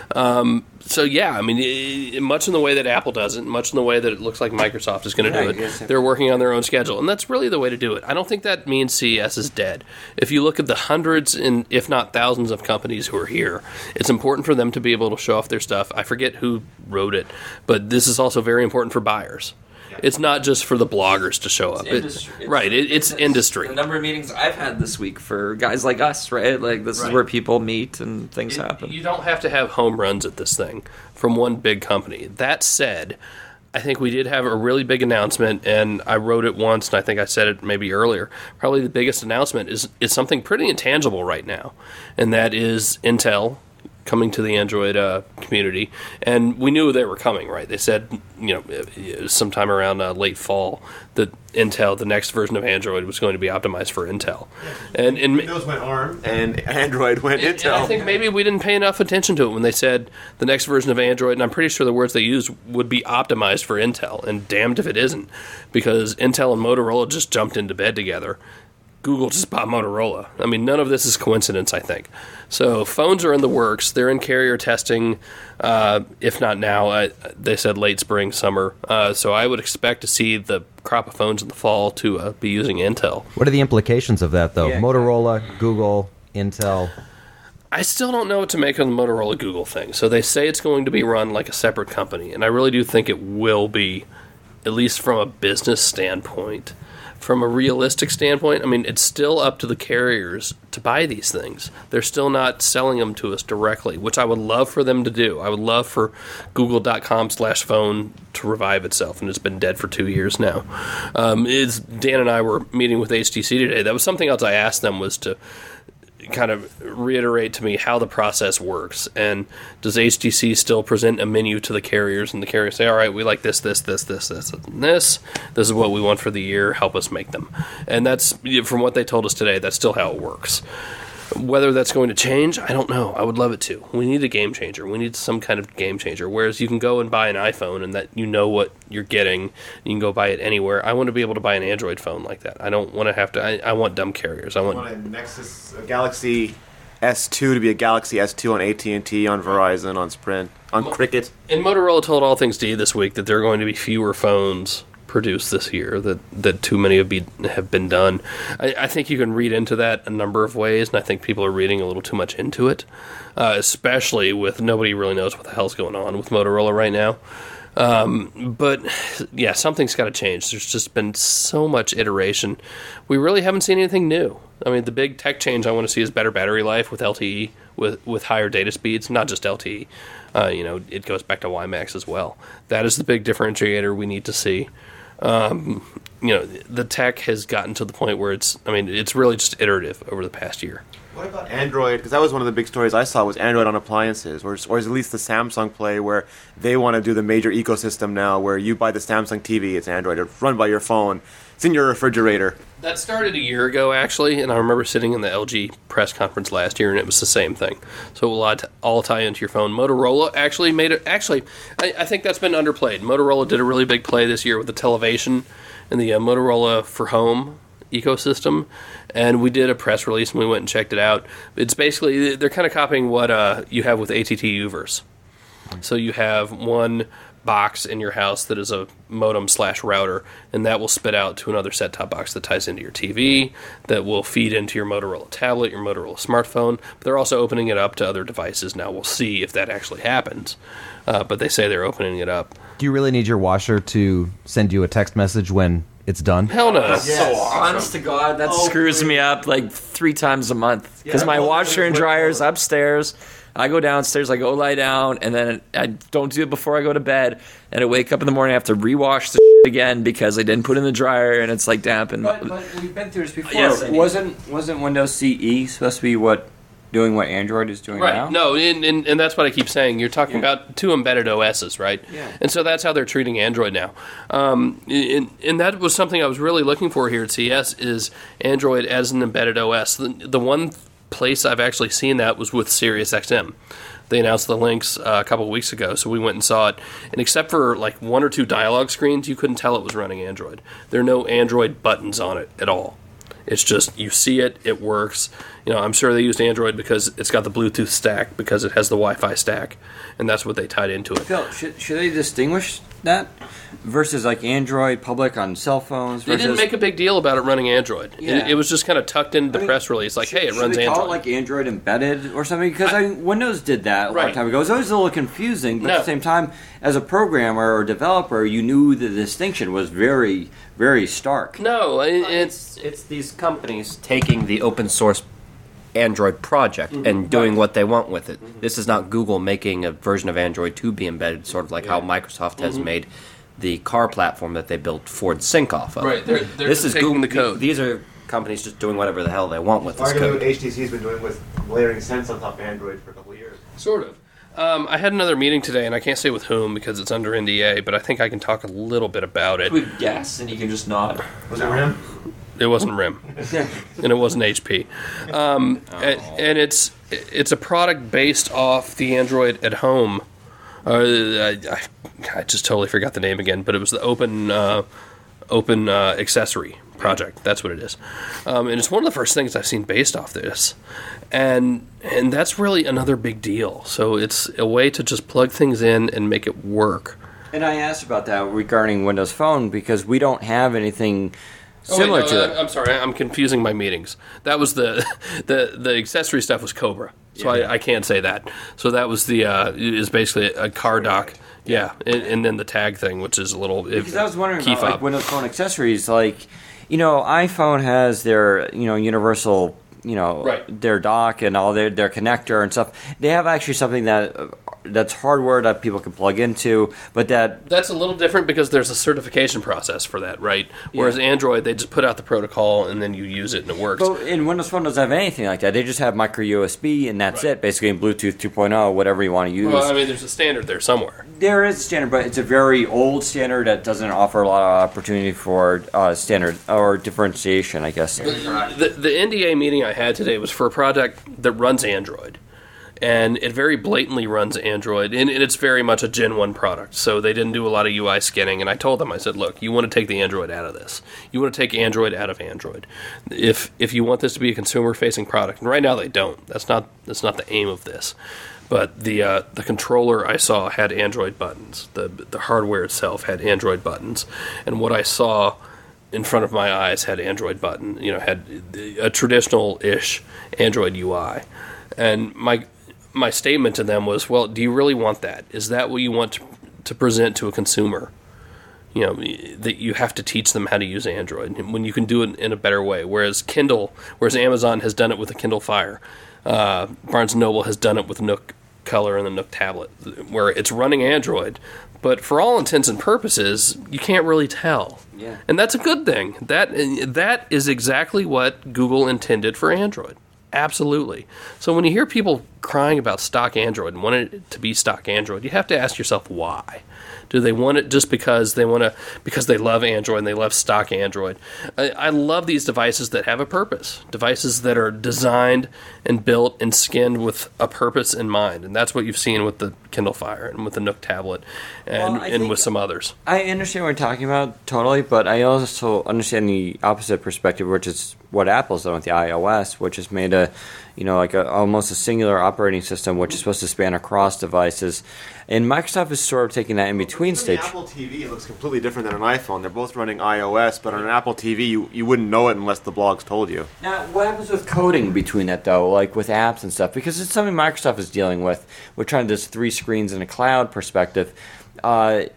Um, so, yeah, I mean, it, much in the way that Apple does it, much in the way that it looks like Microsoft is going to yeah, do it, they're working on their own schedule, and that's really the way to do it. I don't think that means C E S is dead. If you look at the hundreds, and if not thousands of companies who are here, it's important for them to be able to show off their stuff. I forget who wrote it, but this is also very important for buyers. Yeah. It's not just for the bloggers to show up. It, it's, right, it, it's, it's industry. The number of meetings I've had this week for guys like us, right? Like this right. is where people meet and things it, happen. You don't have to have home runs at this thing from one big company. That said, I think we did have a really big announcement, and I wrote it once, and I think I said it maybe earlier. Probably the biggest announcement is, is something pretty intangible right now, and that is Intel coming to the Android uh, community, and we knew they were coming, right? They said, you know, sometime around uh, late fall that Intel, the next version of Android, was going to be optimized for Intel. Yeah. And, and Windows went ARM, and Android went and, Intel. And I think maybe we didn't pay enough attention to it when they said the next version of Android, and I'm pretty sure the words they used would be optimized for Intel, and damned if it isn't, because Intel and Motorola just jumped into bed together. Google just bought Motorola. I mean, none of this is coincidence, I think. So phones are in the works. They're in carrier testing, uh, if not now. I, they said late spring, summer. Uh, so I would expect to see the crop of phones in the fall to uh, be using Intel. What are the implications of that, though? Yeah. Motorola, Google, Intel... I still don't know what to make of the Motorola Google thing. So they say it's going to be run like a separate company, and I really do think it will be, at least from a business standpoint. From a realistic standpoint, I mean, it's still up to the carriers to buy these things. They're still not selling them to us directly, which I would love for them to do. I would love for Google.com slash phone to revive itself, and it's been dead for two years now. Um, it's, Dan and I were meeting with H T C today. That was something else I asked them, was to kind of reiterate to me how the process works. And does H T C still present a menu to the carriers, and the carriers say, all right, we like this, this, this, this, this, and this. This is what we want for the year. Help us make them. And that's, from what they told us today, that's still how it works. Whether that's going to change, I don't know. I would love it to. We need a game changer. We need some kind of game changer. Whereas you can go and buy an iPhone and that you know what you're getting. You can go buy it anywhere. I want to be able to buy an Android phone like that. I don't want to have to. I, I want dumb carriers. I want, I want a Nexus, a Galaxy S two to be a Galaxy S two on A T and T, on Verizon, on Sprint, on Mo- Cricket. And Motorola told All Things D this week that there are going to be fewer phones produced this year, that that too many have, be, have been done. I, I think you can read into that a number of ways, and I think people are reading a little too much into it, uh, especially with nobody really knows what the hell's going on with Motorola right now. Um, but, yeah, something's got to change. There's just been so much iteration. We really haven't seen anything new. I mean, the big tech change I want to see is better battery life with L T E, with, with higher data speeds, not just L T E. Uh, you know, it goes back to WiMAX as well. That is the big differentiator we need to see. Um, you know, the tech has gotten to the point where it's, I mean, it's really just iterative over the past year. What about Android? Because that was one of the big stories I saw, was Android on appliances, or, or is at least the Samsung play, where they want to do the major ecosystem now, where you buy the Samsung T V, it's Android, it's run by your phone, it's in your refrigerator. That started a year ago, actually, and I remember sitting in the L G press conference last year, and it was the same thing. So it will all tie into your phone. Motorola actually made it. Actually, I, I think that's been underplayed. Motorola did a really big play this year with the Televation and the uh, Motorola for Home ecosystem, and we did a press release and we went and checked it out. It's basically, they're kind of copying what uh, you have with A T T Uverse. So you have one box in your house that is a modem slash router, and that will spit out to another set-top box that ties into your T V, that will feed into your Motorola tablet, your Motorola smartphone. But they're also opening it up to other devices now. We'll see if that actually happens, uh, but they say they're opening it up. Do you really need your washer to send you a text message when it's done? Hell no. So honest to God, that screws me up like three times a month because my washer and dryer's upstairs. I go downstairs, I go lie down, and then I don't do it before I go to bed. And I wake up in the morning, I have to rewash the shit again because I didn't put it in the dryer, and it's like damp. And But, but we've been through this before. Yes, I wasn't wasn't Windows C E supposed to be what doing what Android is doing Right. now? No, and, and, and that's what I keep saying. You're talking about two embedded O Ss, right? Yeah. And so that's how they're treating Android now. Um, and, and that was something I was really looking for here at C E S is Android as an embedded O S. The, the one place I've actually seen that was with SiriusXM. They announced the links uh, a couple of weeks ago, so we went and saw it. And except for like one or two dialogue screens, you couldn't tell it was running Android. There are no Android buttons on it at all. It's just you see it, it works. You know, I'm sure they used Android because it's got the Bluetooth stack, because it has the Wi-Fi stack, and that's what they tied into it. Phil, should, should they distinguish that versus like Android public on cell phones? They Versus, didn't make a big deal about it running Android. Yeah. It, it was just kind of tucked into the I mean, press release, like, should- hey, it should runs they call Android. it like Android embedded or something? Because I, mean, Windows did that a long Right. time ago. It was always a little confusing, but No. at the same time, as a programmer or developer, you knew the distinction was very, very stark. no, it, it's It's it's these companies taking the open source Android project and doing what they want with it. This is not Google making a version of Android to be embedded, sort of like how Microsoft has made the car platform that they built Ford Sync off of. Right, they're- they're this just is taking Google the code. These are companies just doing whatever the hell they want with this Arguably what code. H T C's been doing with layering Sense on top of Android for a couple of years. sort of. Um, I had another meeting today, and I can't say with whom because it's under N D A, but I think I can talk a little bit about it. we guess, and you can just nod. Was it RIM? It wasn't RIM, and it wasn't H P, um, and, and it's it's a product based off the Android at Home. Uh, I, I, I just totally forgot the name again, but it was the Open uh, Open uh, Accessory project. That's what it is, um, and it's one of the first things I've seen based off this, and and that's really another big deal. So it's a way to just plug things in and make it work. And I asked about that regarding Windows Phone because we don't have anything Oh, wait, similar no, to I'm- it. I'm sorry, I'm confusing my meetings. That was the the the accessory stuff was Cobra, so I, I can't say that. So that was the uh, is basically a car dock, yeah, and, and then the tag thing, which is a little Because I was wondering key about like fob. Windows Phone accessories. Like, you know, iPhone has their you know universal you know Right. their dock and all their their connector and stuff. They have actually something that uh, that's hardware that people can plug into, but that That's a little different because there's a certification process for that, right? Whereas Android, they just put out the protocol and then you use it and it works. But in Windows Phone doesn't have anything like that. They just have micro U S B and that's Right. it. Basically, in Bluetooth two point oh, whatever you want to use. Well, I mean, there's a standard there somewhere. There is a standard, but it's a very old standard that doesn't offer a lot of opportunity for uh, standard or differentiation, I guess. The, the N D A meeting I had today was for a project that runs Android. And it very blatantly runs Android, and it's very much a Gen one product. So they didn't do a lot of U I scanning. And I told them, I said, look, you want to take the Android out of this. You want to take Android out of Android. If if you want this to be a consumer-facing product, and right now they don't. That's not that's not the aim of this. But the uh, the controller I saw had Android buttons. The the hardware itself had Android buttons, and what I saw in front of my eyes had Android button. You know, had a traditional-ish Android U I. And my my statement to them was, well, do you really want that? Is that what you want to, to present to a consumer? You know, that you have to teach them how to use Android when you can do it in a better way. Whereas Kindle, whereas Amazon has done it with the Kindle Fire, uh, Barnes and Noble has done it with Nook Color and the Nook tablet, where it's running Android, but for all intents and purposes, you can't really tell. Yeah. And that's a good thing. That that is exactly what Google intended for Android. Absolutely. So when you hear people crying about stock Android and wanting it to be stock Android, you have to ask yourself why. Do they want it just because they want to, because they love Android and they love stock Android? I, I love these devices that have a purpose, devices that are designed and built and skinned with a purpose in mind, and that's what you've seen with the Kindle Fire and with the Nook tablet, and, Well, I and think- with some others. I understand what you're talking about totally, but I also understand the opposite perspective, which is what Apple's done with the iOS, which has made a, you know, like a, almost a singular operating system, which is supposed to span across devices. And Microsoft is sort of taking that in between On stage. the Apple T V, it looks completely different than an iPhone. They're both running iOS, but on an Apple T V, you, you wouldn't know it unless the blogs told you. Now, what happens with coding between that, though, like with apps and stuff? Because it's something Microsoft is dealing with. We're trying to do this three screens in a cloud perspective. Uh,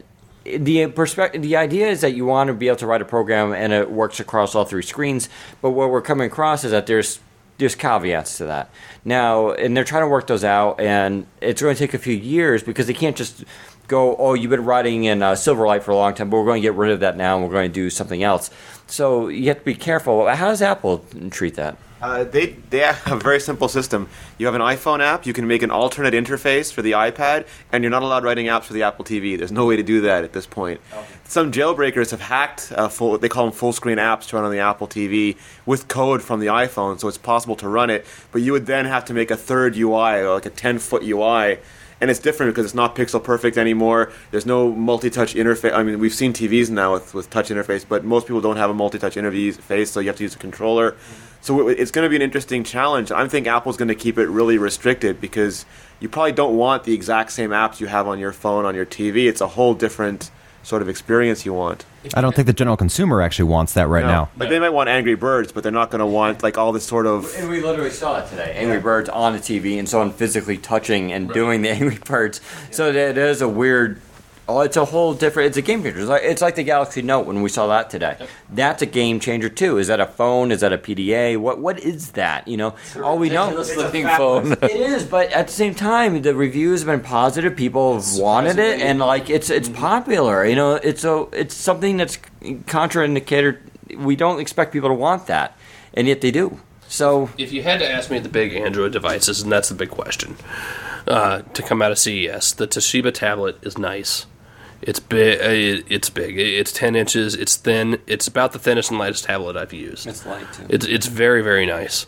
the perspective, the idea is that you want to be able to write a program and it works across all three screens. But what we're coming across is that there's there's caveats to that now, and they're trying to work those out, and it's going to take a few years because they can't just go, oh, you've been writing in uh, Silverlight for a long time, but we're going to get rid of that now and we're going to do something else. So you have to be careful. How does Apple treat that? Uh, they they have a very simple system. You have an iPhone app. You can make an alternate interface for the iPad, and you're not allowed writing apps for the Apple T V. There's no way to do that at this point. Okay. Some jailbreakers have hacked uh, full. They call them full screen apps to run on the Apple T V with code from the iPhone, so it's possible to run it. But you would then have to make a third U I, like a ten foot U I. And it's different because it's not pixel perfect anymore. There's no multi-touch interface. I mean, we've seen T Vs now with, with touch interface, but most people don't have a multi-touch interface, so you have to use a controller. So it's going to be an interesting challenge. I think Apple's going to keep it really restricted because you probably don't want the exact same apps you have on your phone, on your T V. It's a whole different sort of experience you want. I don't think the general consumer actually wants that right no. now. Like they might want Angry Birds, but they're not going to want like all this sort of... And we literally saw it today. Angry Birds on the T V and someone physically touching and right. doing the Angry Birds. Yeah. So it is a weird... Oh, it's a whole different... It's a game changer. It's like, it's like the Galaxy Note when we saw that today. Yep. That's a game changer too. Is that a phone? Is that a P D A? What What is that? You know, it's all we know... It's a looking phone. It is, but at the same time, the reviews have been positive. People have wanted it, and like it's it's popular. You know, it's a it's something that's contraindicated. We don't expect people to want that, and yet they do. So, if you had to ask me the big Android devices, and that's the big question, uh, to come out of C E S, the Toshiba tablet is nice. It's big. It's big. It's ten inches. It's thin. It's about the thinnest and lightest tablet I've used. It's light too. It's it's very very nice.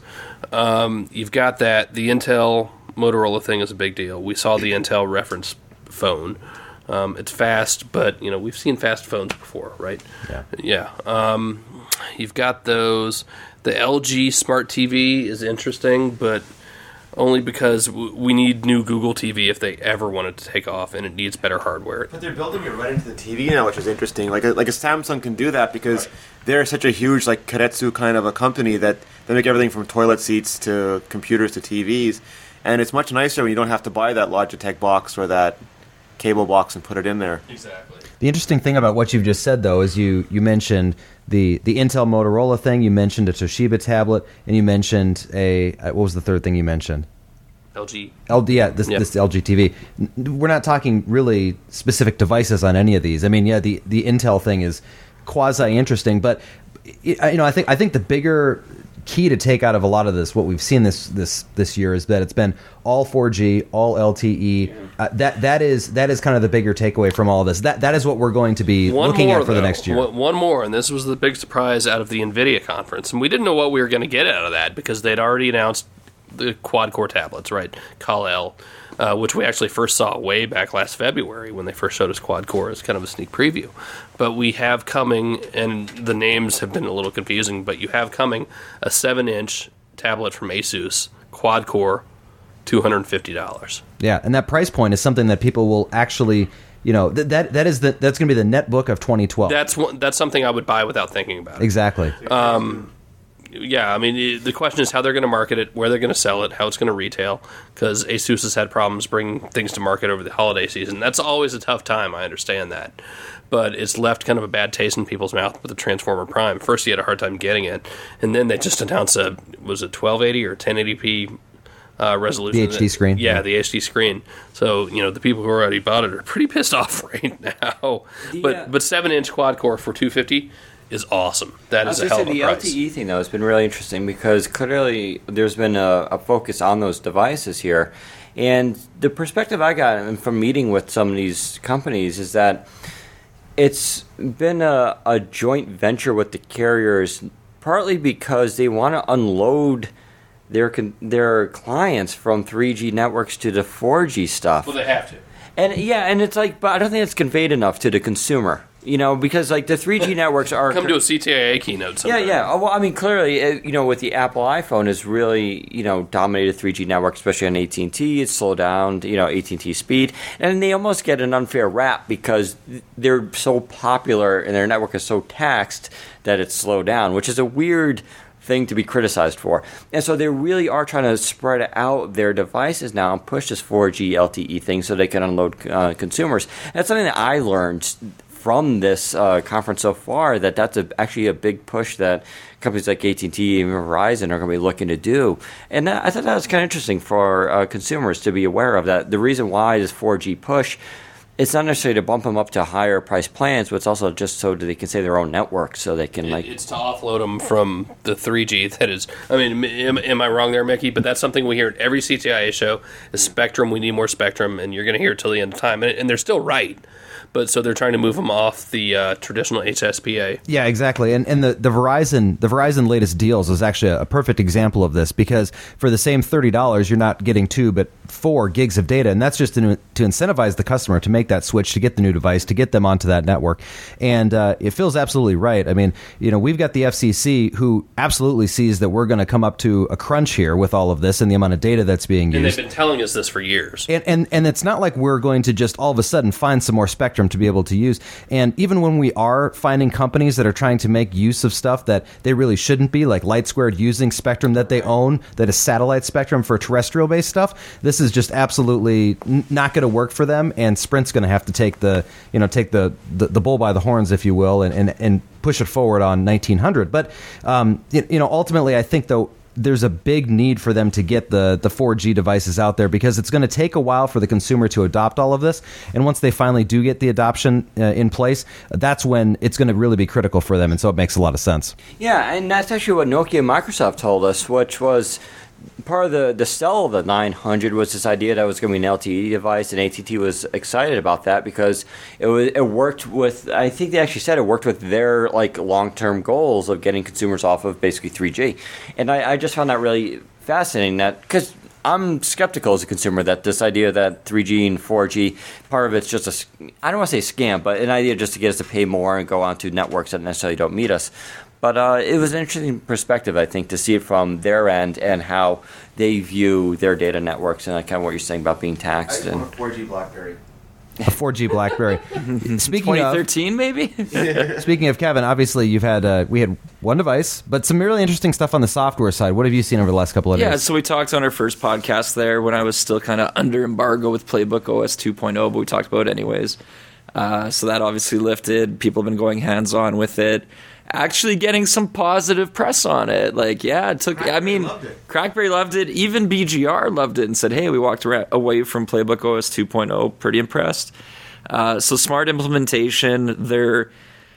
Um, you've got that. The Intel Motorola thing is a big deal. We saw the Intel reference phone. Um, it's fast, but you know we've seen fast phones before, right? Yeah. Yeah. Um, you've got those. The L G Smart T V is interesting, but only because we need new Google T V if they ever want it to take off, and it needs better hardware. But they're building it right into the T V now, which is interesting. Like a, like a Samsung can do that because right. they're such a huge like Keiretsu kind of a company that they make everything from toilet seats to computers to T Vs, and it's much nicer when you don't have to buy that Logitech box or that cable box and put it in there. Exactly. The interesting thing about what you've just said, though, is you, you mentioned the, the Intel Motorola thing, you mentioned a Toshiba tablet, and you mentioned a... What was the third thing you mentioned? L G. L D, yeah, this, yep. this L G T V. We're not talking really specific devices on any of these. I mean, yeah, the, the Intel thing is quasi-interesting, but you know, I think I think the bigger key to take out of a lot of this, what we've seen this this this year, is that it's been all four G, all L T E. Uh, that that is that is kind of the bigger takeaway from all this. That that is what we're going to be one looking more, at for though. the next year. One more, and this was the big surprise out of the NVIDIA conference, and we didn't know what we were going to get out of that because they'd already announced the quad-core tablets, right? Kal-El, uh, which we actually first saw way back last February when they first showed us quad-core as kind of a sneak preview. But we have coming, and the names have been a little confusing, but you have coming a seven-inch tablet from Asus, quad-core, two hundred fifty dollars. Yeah, and that price point is something that people will actually... You know, th- that that is the that's going to be the netbook of twenty twelve. That's one, that's something I would buy without thinking about it. Exactly. Um, yeah, I mean, the question is how they're going to market it, where they're going to sell it, how it's going to retail, because Asus has had problems bringing things to market over the holiday season. That's always a tough time, I understand that. But it's left kind of a bad taste in people's mouth with the Transformer Prime. First, he had a hard time getting it, and then they just announced a, was it twelve eighty or ten eighty p uh, resolution? The H D screen. Yeah, the H D screen. So, you know, the people who already bought it are pretty pissed off right now. Yeah. But but seven-inch quad-core for two hundred fifty dollars is awesome. That is a hell of a the price. L T E thing, though, has been really interesting because clearly there's been a, a focus on those devices here. And the perspective I got from meeting with some of these companies is that it's been a, a joint venture with the carriers, partly because they want to unload their their clients from three G networks to the four G stuff. Well, they have to. And yeah, and it's like, but I don't think it's conveyed enough to the consumer. You know, because like the three G networks are come to a C T I A keynote sometime. Yeah, yeah. Well, I mean, clearly, it, you know, with the Apple iPhone, has really, you know, dominated three G network, especially on A T and T. It's slowed down, you know, A T and T speed, and they almost get an unfair rap because they're so popular and their network is so taxed that it's slowed down, which is a weird thing to be criticized for. And so they really are trying to spread out their devices now and push this four G L T E thing so they can unload uh, consumers. And that's something that I learned from this uh, conference so far that that's a, actually a big push that companies like A T and T and Verizon are going to be looking to do. And that, I thought that was kind of interesting for uh, consumers to be aware of that. The reason why this four G push, it's not necessarily to bump them up to higher price plans, but it's also just so that they can say their own network, so they can like. It's to offload them from the three G. That is, I mean, am, am I wrong there, Mickey? But that's something we hear at every C T I A show: is spectrum. We need more spectrum, and you're going to hear it till the end of time. And, and they're still right. But so they're trying to move them off the uh, traditional H S P A. Yeah, exactly. And and the, the Verizon the Verizon latest deals is actually a, a perfect example of this, because for the same thirty dollars, you're not getting two but four gigs of data, and that's just to, to incentivize the customer to make that switch, to get the new device, to get them onto that network. And uh, it feels absolutely right. I mean, you know, we've got the F C C who absolutely sees that we're going to come up to a crunch here with all of this and the amount of data that's being And used. they've been telling us this for years. And, and and it's not like we're going to just all of a sudden find some more spectrum to be able to use. And even when we are finding companies that are trying to make use of stuff that they really shouldn't be, like Light Squared using spectrum that they own, that is satellite spectrum for terrestrial-based stuff, this is just absolutely n- not going to work for them. And Sprint's going to have to take the you know take the, the, the bull by the horns, if you will, and and, and push it forward on nineteen hundred. But um, you, you know, ultimately, I think though, there's a big need for them to get the, the four G devices out there, because it's going to take a while for the consumer to adopt all of this. And once they finally do get the adoption uh, in place, that's when it's going to really be critical for them. And so it makes a lot of sense. Yeah, and that's actually what Nokia and Microsoft told us, which was part of the, the sell of the nine hundred was this idea that it was going to be an L T E device, and A T and T was excited about that because it was it worked with, I think they actually said it worked with their like long-term goals of getting consumers off of basically three G. And I, I just found that really fascinating, that because I'm skeptical as a consumer that this idea that three G and four G, part of it's just a, I don't want to say scam, but an idea just to get us to pay more and go onto networks that necessarily don't meet us. But uh, it was an interesting perspective, I think, to see it from their end and how they view their data networks, and like kind of what you're saying about being taxed. And four G BlackBerry. A four G BlackBerry. Speaking twenty of, thirteen, maybe? speaking of Kevin, obviously you've had uh, we had one device, but some really interesting stuff on the software side. What have you seen over the last couple of Yeah, days? so we talked on our first podcast there when I was still kind of under embargo with Playbook O S two point oh, but we talked about it anyways. Uh, so that obviously lifted. People have been going hands-on with it. Actually getting some positive press on it. Like, yeah, it took, I mean, Crackberry loved it. Even B G R loved it and said, hey, we walked around, away from Playbook O S two point oh pretty impressed. Uh, so smart implementation. They're,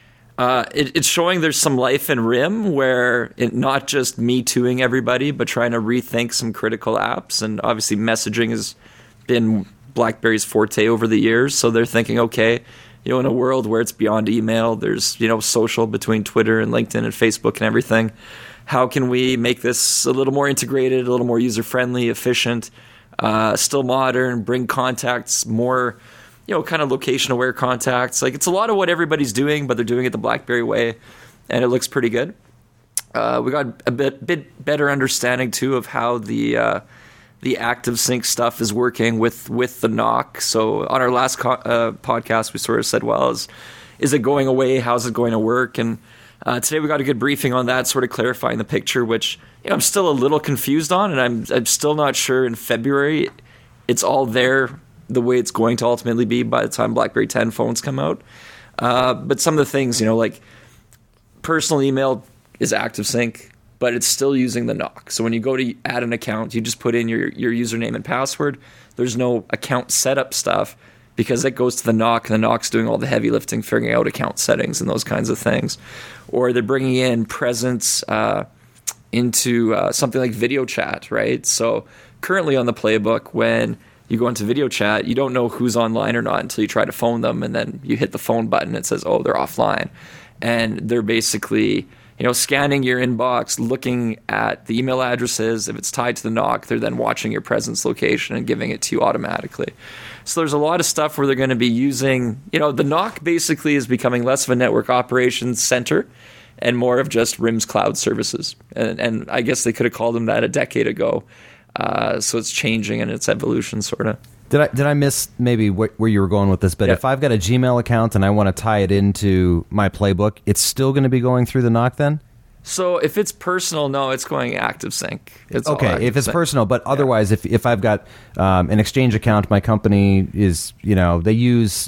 uh, it, it's showing there's some life in R I M where it not just me tooing everybody, but trying to rethink some critical apps. And obviously messaging has been BlackBerry's forte over the years. So they're thinking, okay, you know, in a world where it's beyond email, there's, you know, social between Twitter and LinkedIn and Facebook and everything. How can we make this a little more integrated, a little more user-friendly, efficient, uh, still modern, bring contacts more, you know, kind of location-aware contacts? Like, it's a lot of what everybody's doing, but they're doing it the BlackBerry way, and it looks pretty good. Uh, we got a bit bit better understanding, too, of how the uh, the active sync stuff is working with, with the N O C. So on our last co- uh, podcast, we sort of said, well, is, is it going away? How's it going to work? And uh, today we got a good briefing on that, sort of clarifying the picture, which, you know, I'm still a little confused on, and I'm I'm still not sure in February it's all there the way it's going to ultimately be by the time BlackBerry ten phones come out. Uh, but some of the things, you know, like personal email is active sync, but it's still using the N O C. So when you go to add an account, you just put in your, your username and password. There's no account setup stuff because it goes to the N O C, and the N O C's doing all the heavy lifting, figuring out account settings and those kinds of things. Or they're bringing in presence uh, into uh, something like video chat, right? So currently on the Playbook, when you go into video chat, you don't know who's online or not until you try to phone them, and then you hit the phone button, it says, oh, they're offline. And they're basically, you know, scanning your inbox, looking at the email addresses. If it's tied to the N O C, they're then watching your presence location and giving it to you automatically. So there's a lot of stuff where they're going to be using, you know, the N O C basically is becoming less of a network operations center and more of just R I M's cloud services. And, and I guess they could have called them that a decade ago. Uh, so it's changing in its evolution, sort of. Did I did I miss maybe wh- where you were going with this? But Yeah. if I've got a Gmail account and I want to tie it into my Playbook, it's still going to be going through the N O C then? So if it's personal, no, it's going active sync. It's all Okay, active if it's sync. personal, but otherwise, if if I've got um, an Exchange account, my company is, you know, they use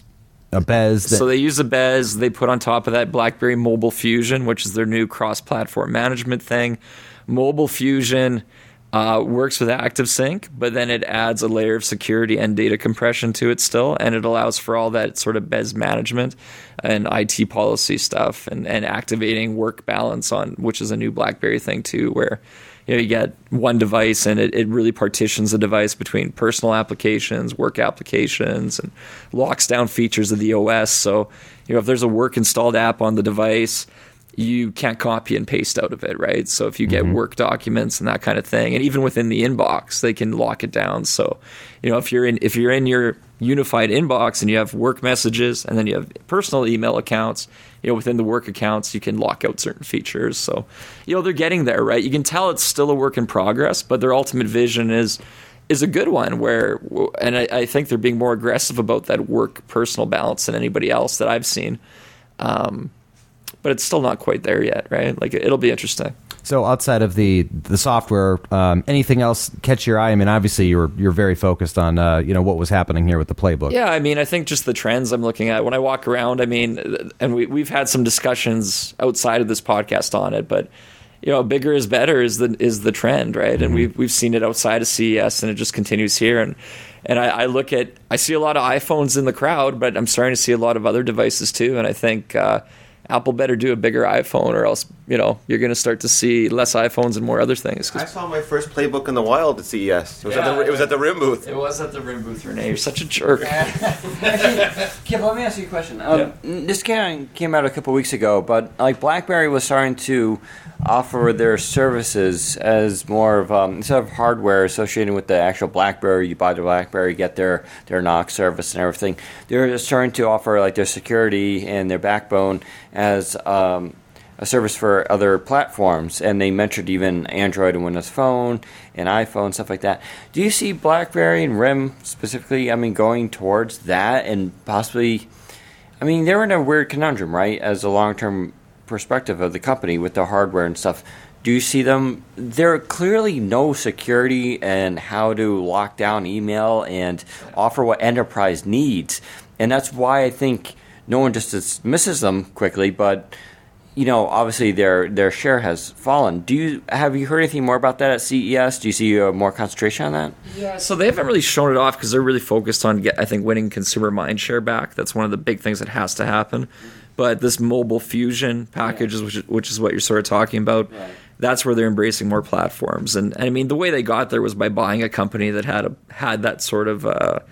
a Bez. That, So they use a Bez. They put on top of that BlackBerry Mobile Fusion, which is their new cross-platform management thing. Mobile Fusion uh, works with ActiveSync, but then it adds a layer of security and data compression to it still, and it allows for all that sort of Bez management and I T policy stuff, and, and activating work balance on, which is a new BlackBerry thing too, where you know, you get one device and it, it really partitions the device between personal applications, work applications, and locks down features of the O S. So, you know, if there's a work installed app on the device, you can't copy and paste out of it, right? So if you get mm-hmm. work documents and that kind of thing, and even within the inbox, they can lock it down. So, you know, if you're in if you're in your unified inbox and you have work messages and then you have personal email accounts, you know, within the work accounts, you can lock out certain features. So, you know, they're getting there, right? You can tell it's still a work in progress, but their ultimate vision is is a good one where, and I, I think they're being more aggressive about that work personal balance than anybody else that I've seen. Um, but it's still not quite there yet, right? Like, it'll be interesting. So outside of the the software, um, anything else catch your eye? I mean, obviously you're you're very focused on uh, you know what was happening here with the playbook. Yeah, I mean, I think just the trends I'm looking at when I walk around. I mean, and we we've had some discussions outside of this podcast on it, but you know, bigger is better is the is the trend, right? Mm-hmm. And we've we've seen it outside of C E S, and it just continues here. And and I, I look at I see a lot of iPhones in the crowd, but I'm starting to see a lot of other devices too. And I think Uh, Apple better do a bigger iPhone, or else, you know, you're going to start to see less iPhones and more other things. I saw my first playbook in the wild at C E S. It was, yeah, at, the, it was at the RIM booth. It was at the RIM booth, Renee. You're such a jerk. Kim, let me ask you a question. Um, yeah. This came, came out a couple weeks ago, but like BlackBerry was starting to offer their services as more of, um, instead of hardware associated with the actual BlackBerry, you buy the BlackBerry, get their, their N O C service and everything. They're starting to offer like their security and their backbone as um, a service for other platforms, and they mentioned even Android and Windows Phone and iPhone, stuff like that. Do you see BlackBerry and RIM specifically, I mean, going towards that and possibly, I mean, they're in a weird conundrum, right, as a long-term perspective of the company with the hardware and stuff. Do you see them, there are clearly no security and how to lock down email and offer what enterprise needs, and that's why I think no one just dismisses them quickly, but you know, obviously their their share has fallen. Do you have you heard anything more about that at C E S? Do you see uh, more concentration on that? Yeah, so they haven't really shown it off because they're really focused on, get, I think, winning consumer mind share back. That's one of the big things that has to happen. But this mobile fusion package, yeah. which, which is what you're sort of talking about, right. That's where they're embracing more platforms. And, and I mean, the way they got there was by buying a company that had a had that sort of uh,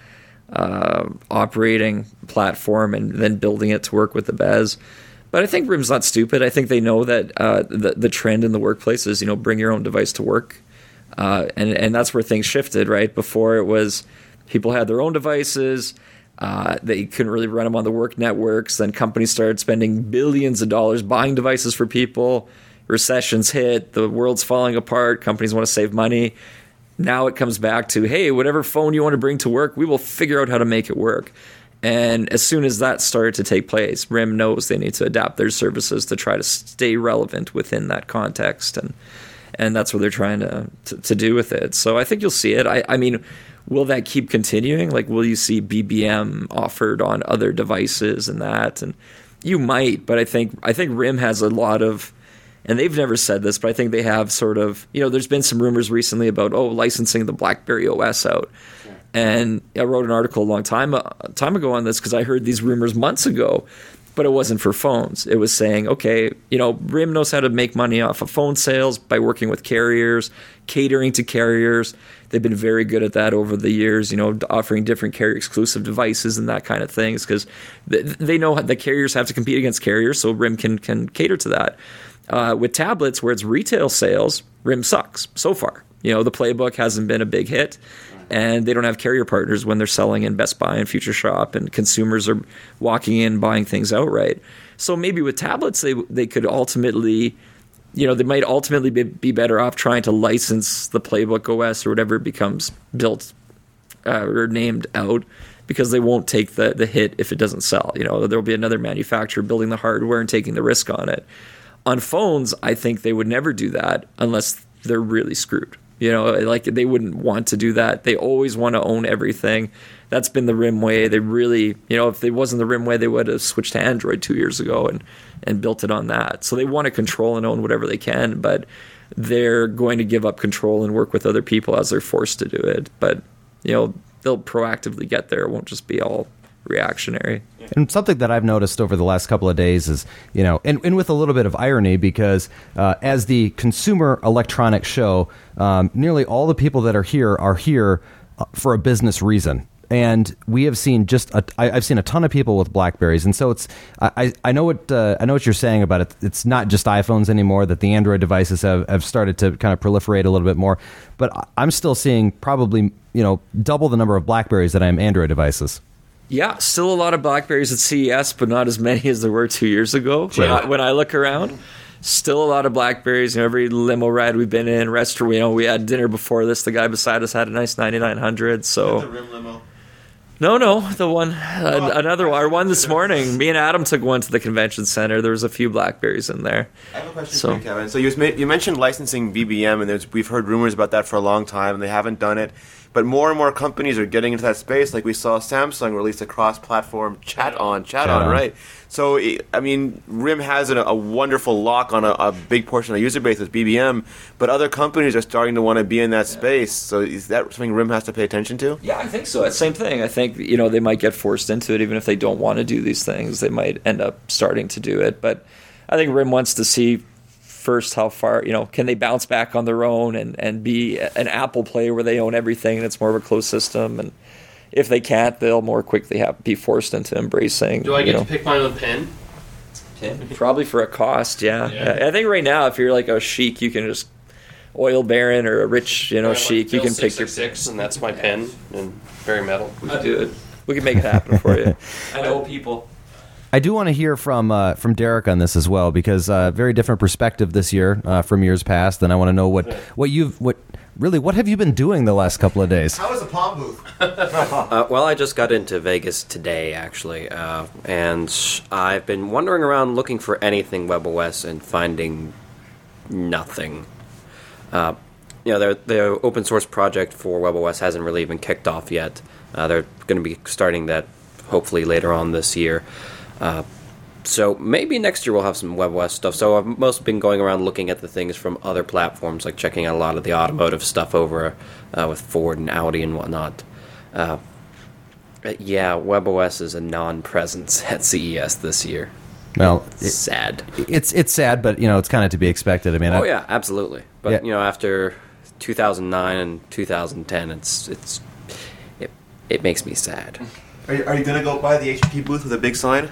uh, operating platform and then building it to work with the Bez. But I think RIM's not stupid. I think they know that uh, the the trend in the workplace is, you know, bring your own device to work, uh, and and that's where things shifted. Right before it was, people had their own devices. Uh, they couldn't really run them on the work networks. Then companies started spending billions of dollars buying devices for people. Recessions hit. The world's falling apart. Companies want to save money. Now it comes back to, hey, whatever phone you want to bring to work, we will figure out how to make it work. And as soon as that started to take place, RIM knows they need to adapt their services to try to stay relevant within that context, and and that's what they're trying to to, to do with it. So I think you'll see it. I, I mean, will that keep continuing? Like, will you see B B M offered on other devices and that? And you might, but I think I think RIM has a lot of, and they've never said this, but I think they have sort of, you know, there's been some rumors recently about, oh, licensing the BlackBerry O S out. And I wrote an article a long time uh, time ago on this because I heard these rumors months ago, but it wasn't for phones. It was saying, okay, you know, RIM knows how to make money off of phone sales by working with carriers, catering to carriers. They've been very good at that over the years, you know, offering different carrier-exclusive devices and that kind of things because they know the carriers have to compete against carriers, so RIM can, can cater to that. Uh, with tablets, where it's retail sales, RIM sucks so far. You know, the playbook hasn't been a big hit. And they don't have carrier partners when they're selling in Best Buy and Future Shop, and consumers are walking in buying things outright. So maybe with tablets, they they could ultimately, you know, they might ultimately be, be better off trying to license the Playbook O S or whatever it becomes built uh, or named out, because they won't take the, the hit if it doesn't sell. You know, there'll be another manufacturer building the hardware and taking the risk on it. On phones, I think they would never do that unless they're really screwed. You know, like they wouldn't want to do that. They always want to own everything. That's been the RIM way. They really, you know, if it wasn't the RIM way, they would have switched to Android two years ago and, and built it on that. So they want to control and own whatever they can, but they're going to give up control and work with other people as they're forced to do it. But, you know, they'll proactively get there. It won't just be all reactionary. And something that I've noticed over the last couple of days is, you know, and, and with a little bit of irony, because uh, as the Consumer Electronics Show, um, nearly all the people that are here are here uh, for a business reason. And we have seen just a, I, I've seen a ton of people with BlackBerries, and so it's I, I know what uh, I know what you're saying about it. It's not just iPhones anymore; that the Android devices have, have started to kind of proliferate a little bit more. But I'm still seeing probably you know double the number of BlackBerries that I am Android devices. Yeah, still a lot of BlackBerries at C E S, but not as many as there were two years ago. When I, when I look around, still a lot of BlackBerries. You know, every limo ride we've been in, restaurant, you know, we had dinner before this. The guy beside us had a nice ninety-nine hundred. So. The RIM limo. No, no, the one, uh, another one, our one this morning. Me and Adam took one to the convention center. There was a few BlackBerries in there. I have a question So- for you, Kevin. So you, was ma- you mentioned licensing B B M, and there's, we've heard rumors about that for a long time, and they haven't done it. But more and more companies are getting into that space. Like we saw Samsung release a cross-platform chat on, chat, Chat on, on. right? So, I mean, RIM has a, a wonderful lock on a, a big portion of the user base with B B M, but other companies are starting to want to be in that space. So is that something RIM has to pay attention to? Yeah, I think so. It's same thing. I think, you know, they might get forced into it even if they don't want to do these things. They might end up starting to do it. But I think RIM wants to see first how far, you know, can they bounce back on their own and, and be an Apple player where they own everything and it's more of a closed system. And if they can't, they'll more quickly have, be forced into embracing. Do I you get know, to pick my own pen? Probably for a cost, yeah. Yeah. I think right now, if you're like a sheik, you can just oil baron or a rich, you know, sheik. You can pick your six, and that's my pen, and very metal. I'll do it. We can make it happen for you. I know people. I do want to hear from uh, from Derek on this as well, because uh, very different perspective this year uh, from years past, and I want to know what, what you've what really what have you been doing the last couple of days? How was the Palm booth? Uh, well, I just got into Vegas today, actually, uh, and I've been wandering around looking for anything WebOS and finding nothing. Uh, you know, their their open source project for WebOS hasn't really even kicked off yet. Uh, they're going to be starting that hopefully later on this year. Uh, so maybe next year we'll have some WebOS stuff. So I've mostly been going around looking at the things from other platforms, like checking out a lot of the automotive stuff over uh, with Ford and Audi and whatnot. Uh, yeah, WebOS is a non-presence at C E S this year. Well, It's it, sad. it's it's sad, but you know it's kind of to be expected. I mean, Oh I, yeah, absolutely. But Yeah. you know, after two thousand nine and two thousand ten, it's it's it it makes me sad. Are you, are you going to go by the H P booth with a big sign?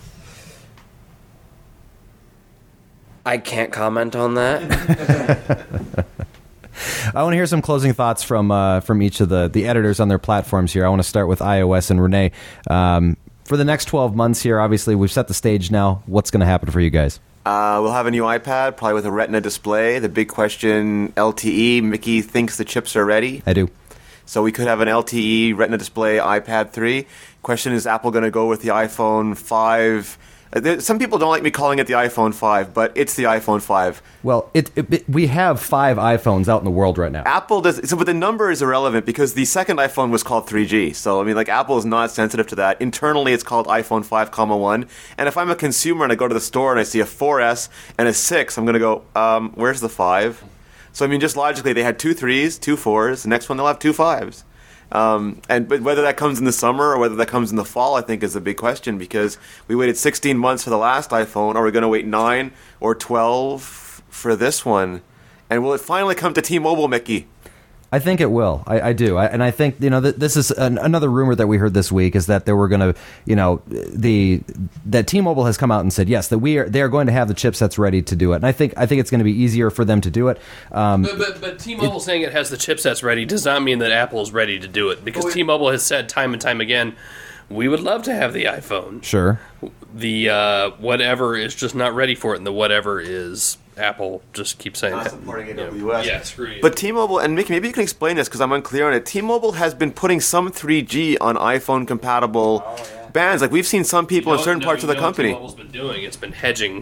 I can't comment on that. I want to hear some closing thoughts from uh, from each of the, the editors on their platforms here. I want to start with iOS and Renee. Um, for the next twelve months here, obviously, we've set the stage now. What's going to happen for you guys? Uh, we'll have a new iPad, probably with a Retina display. The big question, L T E. Mickey thinks the chips are ready. I do. So we could have an L T E Retina display iPad three. Question, is Apple going to go with the iPhone five? Uh, there, some people don't like me calling it the iPhone five, but it's the iPhone five. Well, it, it, it- we have five iPhones out in the world right now. Apple does, so but the number is irrelevant because the second iPhone was called three G. So, I mean, like, Apple is not sensitive to that. Internally, it's called iPhone five, comma one. And if I'm a consumer and I go to the store and I see a four S and a six, I'm going to go, um, where's the five? So, I mean, just logically, they had two threes, two fours. The next one, they'll have two fives. Um, and but whether that comes in the summer or whether that comes in the fall, I think is the big question, because we waited sixteen months for the last iPhone. Are we going to wait nine or twelve for this one? And will it finally come to T-Mobile, Mickey? I think it will. I, I do. I, and I think, you know, th- this is an, another rumor that we heard this week is that they were going to, you know, the that T-Mobile has come out and said, yes, that we are they are going to have the chipsets ready to do it. And I think I think it's going to be easier for them to do it. Um, But, but, but T-Mobile saying it has the chipsets ready does not mean that Apple is ready to do it, because T-Mobile has said time and time again, we would love to have the iPhone. sure. The uh, whatever is just not ready for it, and the whatever is Apple just keeps saying Not that. supporting A W S. Yeah, screw you. But T-Mobile, and Mickey, maybe you can explain this because I'm unclear on it. T-Mobile has been putting some three G on iPhone-compatible bands. Like, we've seen some people You in know- certain no, parts you of the know what company. T-Mobile's been doing, it's been hedging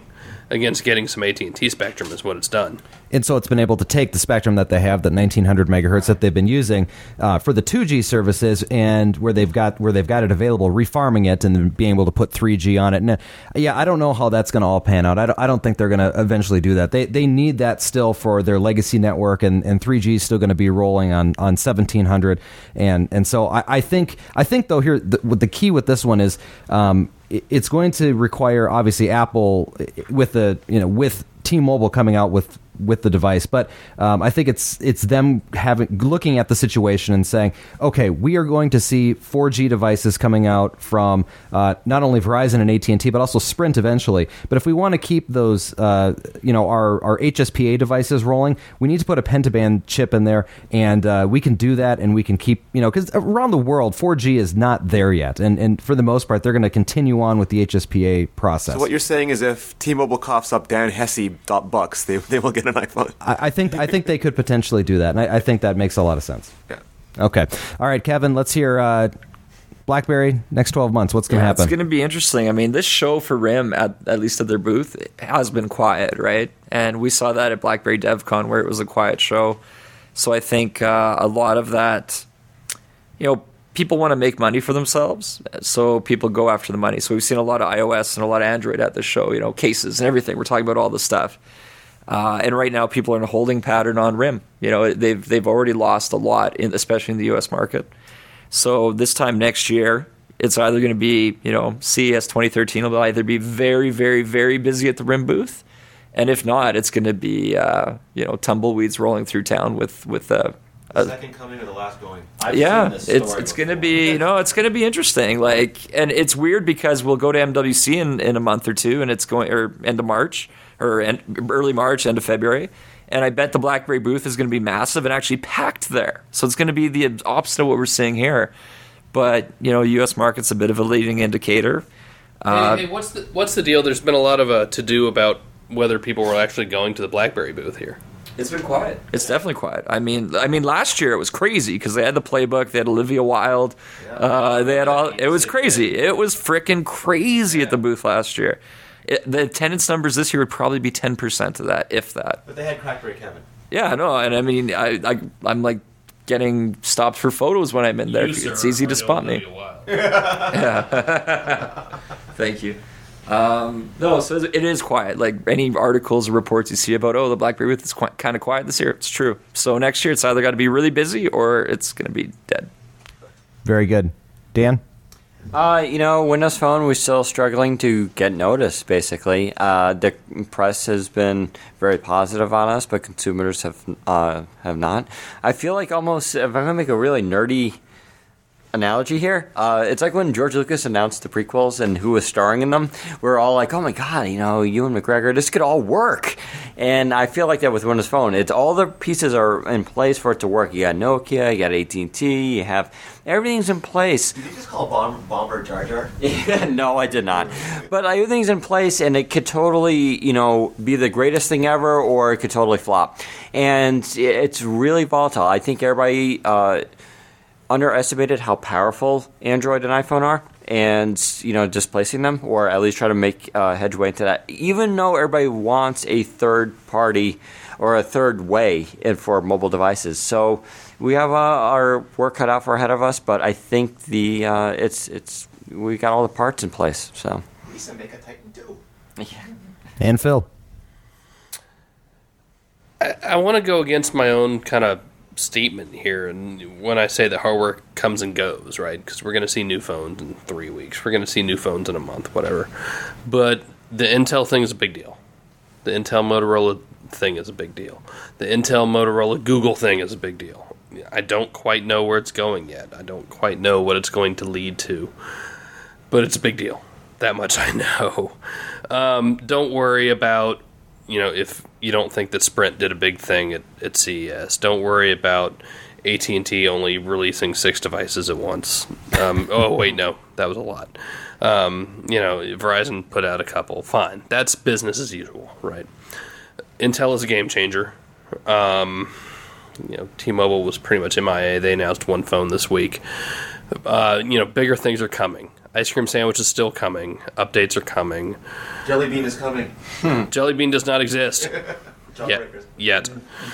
against getting some A T and T spectrum is what it's done. And so it's been able to take the spectrum that they have, that nineteen hundred megahertz that they've been using uh, for the two G services, and where they've got where they've got it available, refarming it and then being able to put three G on it. And uh, yeah, I don't know how that's going to all pan out. I don't, I don't think they're going to eventually do that. They they need that still for their legacy network, and, and three G is still going to be rolling on, on seventeen hundred. And and so I, I think I think though here the, the key with this one is. Um, It's going to require, obviously, Apple with the you know with T-Mobile coming out with with the device, but um, I think it's it's them having looking at the situation and saying, okay, we are going to see four G devices coming out from uh, not only Verizon and A T and T, but also Sprint eventually. But if we want to keep those, uh, you know, our our H S P A devices rolling, we need to put a pentaband chip in there, and uh, we can do that, and we can keep, you know, because around the world, four G is not there yet, and and for the most part, they're going to continue on with the H S P A process. So what you're saying is, if T-Mobile coughs up Dan Hesse bucks, they they will get an iPhone. I, I think I think they could potentially do that, and I, I think that makes a lot of sense. Yeah. Okay. All right, Kevin. Let's hear uh, BlackBerry next twelve months. What's going to yeah, happen? It's going to be interesting. I mean, this show for R I M, at, at least at their booth, has been quiet, right? And we saw that at BlackBerry DevCon, where it was a quiet show. So I think uh, a lot of that, you know, people want to make money for themselves, so people go after the money. So we've seen a lot of iOS and a lot of Android at this show, you know, cases and everything. We're talking about all this stuff. Uh, and right now, people are in a holding pattern on R I M. You know, they've they've already lost a lot, in, especially in the U S market. So this time next year, it's either going to be, you know, C E S twenty thirteen will either be very, very, very busy at the R I M booth, and if not, it's going to be, uh, you know, tumbleweeds rolling through town with with uh, the second coming or the last going. I've yeah, seen this it's story it's going to before. be, you know, it's going to be interesting. Like, and it's weird because we'll go to M W C in, in a month or two, and it's going or end of March or end, early March, end of February, and I bet the BlackBerry booth is going to be massive and actually packed there. So it's going to be the opposite of what we're seeing here. But you know, U S market's a bit of a leading indicator. Uh, hey, hey, what's the what's the deal? There's been a lot of uh, to do about whether people were actually going to the BlackBerry booth here. It's been quiet. It's definitely quiet. I mean, I mean, last year it was crazy because they had the playbook, they had Olivia Wilde, uh, they had all. It was crazy. It was freaking crazy at the booth last year. It, the attendance numbers this year would probably be ten percent of that, if that. But they had Crackberry Kevin. Yeah, no, and I mean, I, I I'm like getting stopped for photos when I'm in there. You, It's sir, easy to are spot me. Olivia Wilde. Yeah. Thank you. Um, no, so it is quiet. Like any articles or reports you see about, oh, the BlackBerry booth is qu- kind of quiet this year. It's true. So next year it's either got to be really busy or it's going to be dead. Very good. Dan? Uh, you know, Windows Phone, we're still struggling to get noticed, basically. Uh, the press has been very positive on us, but consumers have uh, have not. I feel like almost, if I'm going to make a really nerdy analogy here, uh, it's like when George Lucas announced the prequels and who was starring in them. We're all like, oh my god, you know, Ewan McGregor, this could all work. And I feel like that with Windows Phone. It's all the pieces are in place for it to work. You got Nokia, you got A T and T, you have everything's in place. Did you just call Bomb, Bomber Jar Jar? No, I did not. But everything's in place, and it could totally, you know, be the greatest thing ever, or it could totally flop. And it's really volatile. I think everybody uh, underestimated how powerful Android and iPhone are, and you know, displacing them, or at least try to make uh, headway into that. Even though everybody wants a third party or a third way in for mobile devices, so we have uh, our work cut out for ahead of us. But I think the uh, it's it's we got all the parts in place. So Lisa, make a Titan two. yeah. And Phil? I, I want to go against my own kind of statement here, and when I say that hardware comes and goes, right? Because we're going to see new phones in three weeks, we're going to see new phones in a month, whatever. But the Intel thing is a big deal. The Intel Motorola thing is a big deal. The Intel Motorola Google thing is a big deal. I don't quite know where it's going yet. I don't quite know what it's going to lead to, but it's a big deal. That much I know. Um, don't worry about, you know, if you don't think that Sprint did a big thing at, at C E S. Don't worry about A T and T only releasing six devices at once. Um, oh, wait, no. That was a lot. Um, you know, Verizon put out a couple. Fine. That's business as usual, right? Intel is a game changer. Um, you know, T-Mobile was pretty much M I A. They announced one phone this week. Uh, you know, bigger things are coming. Ice cream sandwich is still coming. Updates are coming. Jelly Bean is coming. Jelly Bean does not exist. Yet. Yet.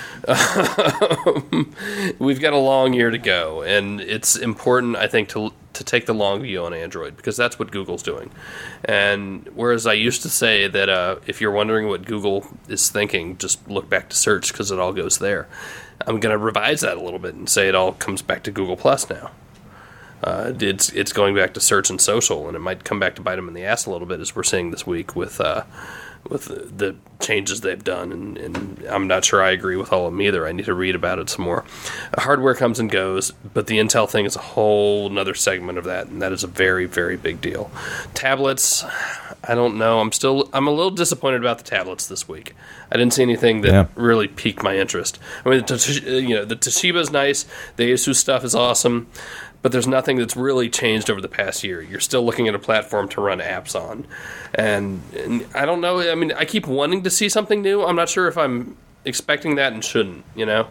We've got a long year to go, and it's important, I think, to to take the long view on Android, because that's what Google's doing. And whereas I used to say that uh, if you're wondering what Google is thinking, just look back to search, because it all goes there. I'm going to revise that a little bit and say it all comes back to Google Plus now. Uh, it's it's going back to search and social, and it might come back to bite them in the ass a little bit, as we're seeing this week with uh, with the, the changes they've done. And, and I'm not sure I agree with all of them either. I need to read about it some more. Uh, hardware comes and goes, but the Intel thing is a whole another segment of that, and that is a very, very big deal. Tablets, I don't know. I'm still I'm a little disappointed about the tablets this week. I didn't see anything that Yeah. really piqued my interest. I mean, the, Tosh- you know, the Toshiba is nice. The Asus stuff is awesome. But there's nothing that's really changed over the past year. You're still looking at a platform to run apps on. And, and I don't know. I mean, I keep wanting to see something new. I'm not sure if I'm expecting that and shouldn't, you know?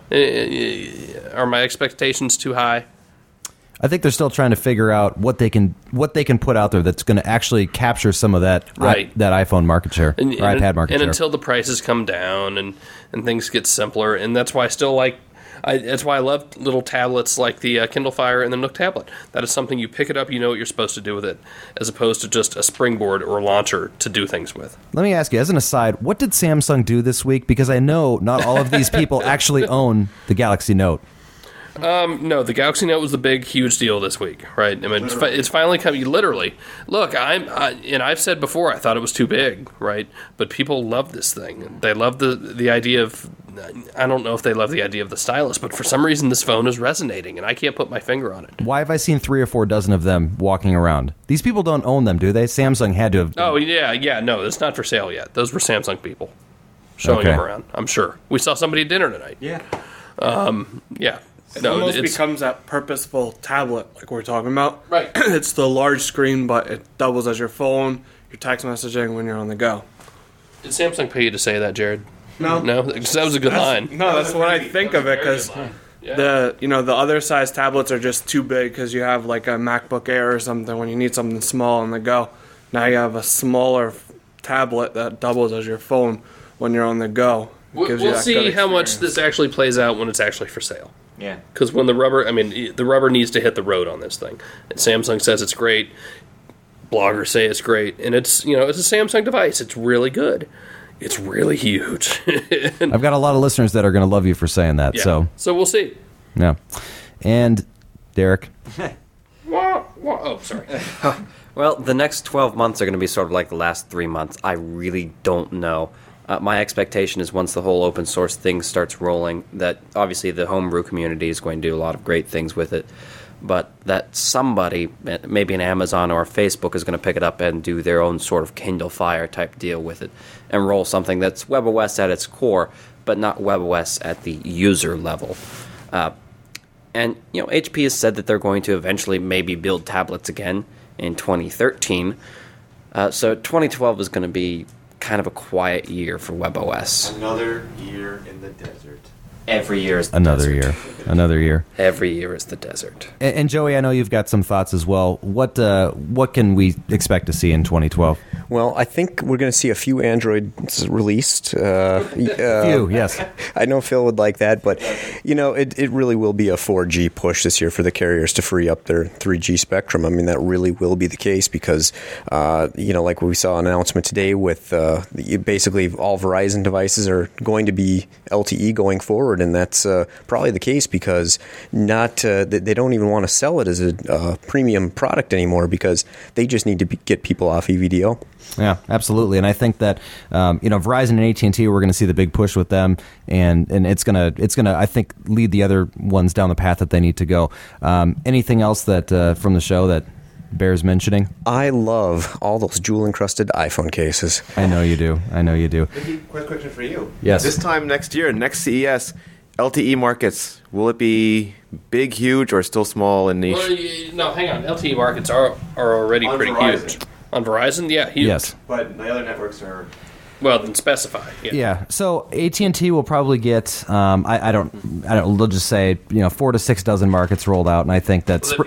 Are my expectations too high? I think they're still trying to figure out what they can what they can put out there that's going to actually capture some of that Right. I, that iPhone market share And, or and, iPad market and share. until the prices come down and, and things get simpler. And that's why I still like... I, that's why I love little tablets like the uh, Kindle Fire and the Nook tablet. That is something you pick it up, you know what you're supposed to do with it, as opposed to just a springboard or a launcher to do things with. Let me ask you, as an aside, what did Samsung do this week? Because I know not all of these people actually own the Galaxy Note. Um, no, the Galaxy Note was the big, huge deal this week, right? I mean, it's, fi- it's finally coming. Literally, look, I'm, I, and I've said before, I thought it was too big, right? But people love this thing. They love the the idea of. I don't know if they love the idea of the stylus, but for some reason, this phone is resonating, and I can't put my finger on it. Why have I seen three or four dozen of them walking around? These people don't own them, do they? Samsung had to have. Oh yeah, yeah. No, it's not for sale yet. Those were Samsung people showing Okay. them around. I'm sure. We saw somebody at dinner tonight. Yeah. Um, yeah. It No, almost it's becomes that purposeful tablet like we're talking about. right. It's the large screen, but it doubles as your phone, your text messaging when you're on the go. Did Samsung pay you to say that, Jared? No. No, because that was a good line. No, that's what I think of it, because Yeah. the you know the other size tablets are just too big, because you have like a MacBook Air or something when you need something small on the go. Now you have a smaller f- tablet that doubles as your phone when you're on the go. It We'll, gives you we'll that see good how much experience. this actually plays out when it's actually for sale. Yeah. Because when the rubber, I mean, the rubber needs to hit the road on this thing. And Samsung says it's great. Bloggers say it's great, and it's you know it's a Samsung device. It's really good. It's really huge. And- I've got a lot of listeners that are going to love you for saying that. yeah. So, so we'll see. yeah. And Derek, Wah, wah. Oh, sorry. Well, the next twelve months are going to be sort of like the last three months. I really don't know. Uh, my expectation is once the whole open source thing starts rolling, that obviously the homebrew community is going to do a lot of great things with it, but that somebody, maybe an Amazon or a Facebook, is going to pick it up and do their own sort of Kindle Fire type deal with it and roll something that's WebOS at its core, but not WebOS at the user level. Uh, and, you know, H P has said that they're going to eventually maybe build tablets again in twenty thirteen. Uh, so twenty twelve is going to be kind of a quiet year for WebOS. Another year in the desert. Every year is the another desert. year. Another year. Every year is the desert. And, and Joey, I know you've got some thoughts as well. What uh, what can we expect to see in twenty twelve? Well, I think we're going to see a few Androids released. Uh, Few, uh, yes. I know Phil would like that, but you know, it, it really will be a four G push this year for the carriers to free up their three G spectrum. I mean, that really will be the case because, uh, you know, like we saw an announcement today with uh, the, basically all Verizon devices are going to be L T E going forward, and that's uh, probably the case because not uh, they don't even want to sell it as a uh, premium product anymore because they just need to be, get people off E V D O. Yeah, absolutely. And I think that um, you know Verizon and A T and T, we're going to see the big push with them, and and it's gonna it's gonna I think lead the other ones down the path that they need to go. Um, anything else that uh, from the show that bears mentioning? I love all those jewel encrusted iPhone cases. I know you do. I know you do. Vicky, quick question for you. Yes. This time next year, next C E S, L T E markets, will it be big, huge, or still small and niche? Well, y- no, hang on. L T E markets are are already On pretty Verizon. huge. On Verizon, yeah, huge. Yes. But the other networks are... Well, then specify. Yeah. Yeah. So A T and T will probably get. Um, I, I don't. I don't. They'll just say you know four to six dozen markets rolled out, and I think that's. Well, they've got, yeah,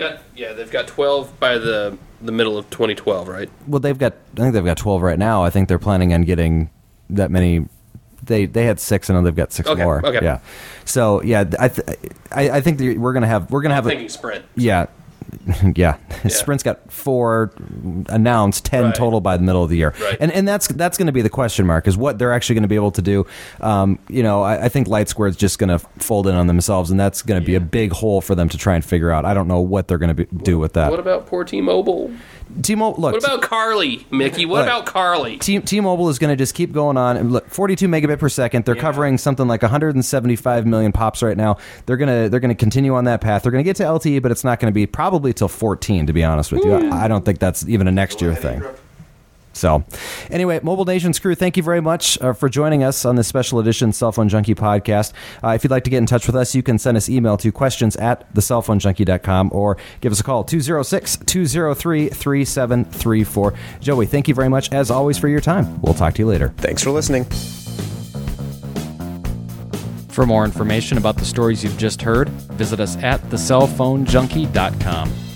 Yeah, they've got twelve by the the middle of twenty twelve, right? Well, they've got. I think they've got twelve right now. I think they're planning on getting that many. They they had six, and now they've got six Okay, more. okay. Yeah. So yeah, I th- I, I think that we're gonna have we're gonna I'm have thinking a Sprint. yeah. yeah, Sprint's got four announced, ten Right. total by the middle of the year, Right. and and that's that's going to be the question mark is what they're actually going to be able to do. Um, you know, I, I think Light Square's just going to fold in on themselves, and that's going to be a big hole for them to try and figure out. I don't know what they're going to do with that. What about poor T-Mobile? T-Mobile, look. What about Carly, Mickey? What Look. about Carly? T- T-Mobile is going to just keep going on. And look, forty-two megabit per second. They're covering something like one hundred seventy-five million pops right now. They're gonna they're gonna continue on that path. They're gonna get to L T E, but it's not going to be probably till fourteen. To be honest with you, I, I don't think that's even a next year thing. So, anyway, Mobile Nation's crew, thank you very much uh, for joining us on this special edition Cell Phone Junkie podcast. Uh, if you'd like to get in touch with us, you can send us email to questions at the cell phone junkie dot com or give us a call, two oh six, two oh three, three seven three four. Joey, thank you very much, as always, for your time. We'll talk to you later. Thanks for listening. For more information about the stories you've just heard, visit us at the cell phone junkie dot com.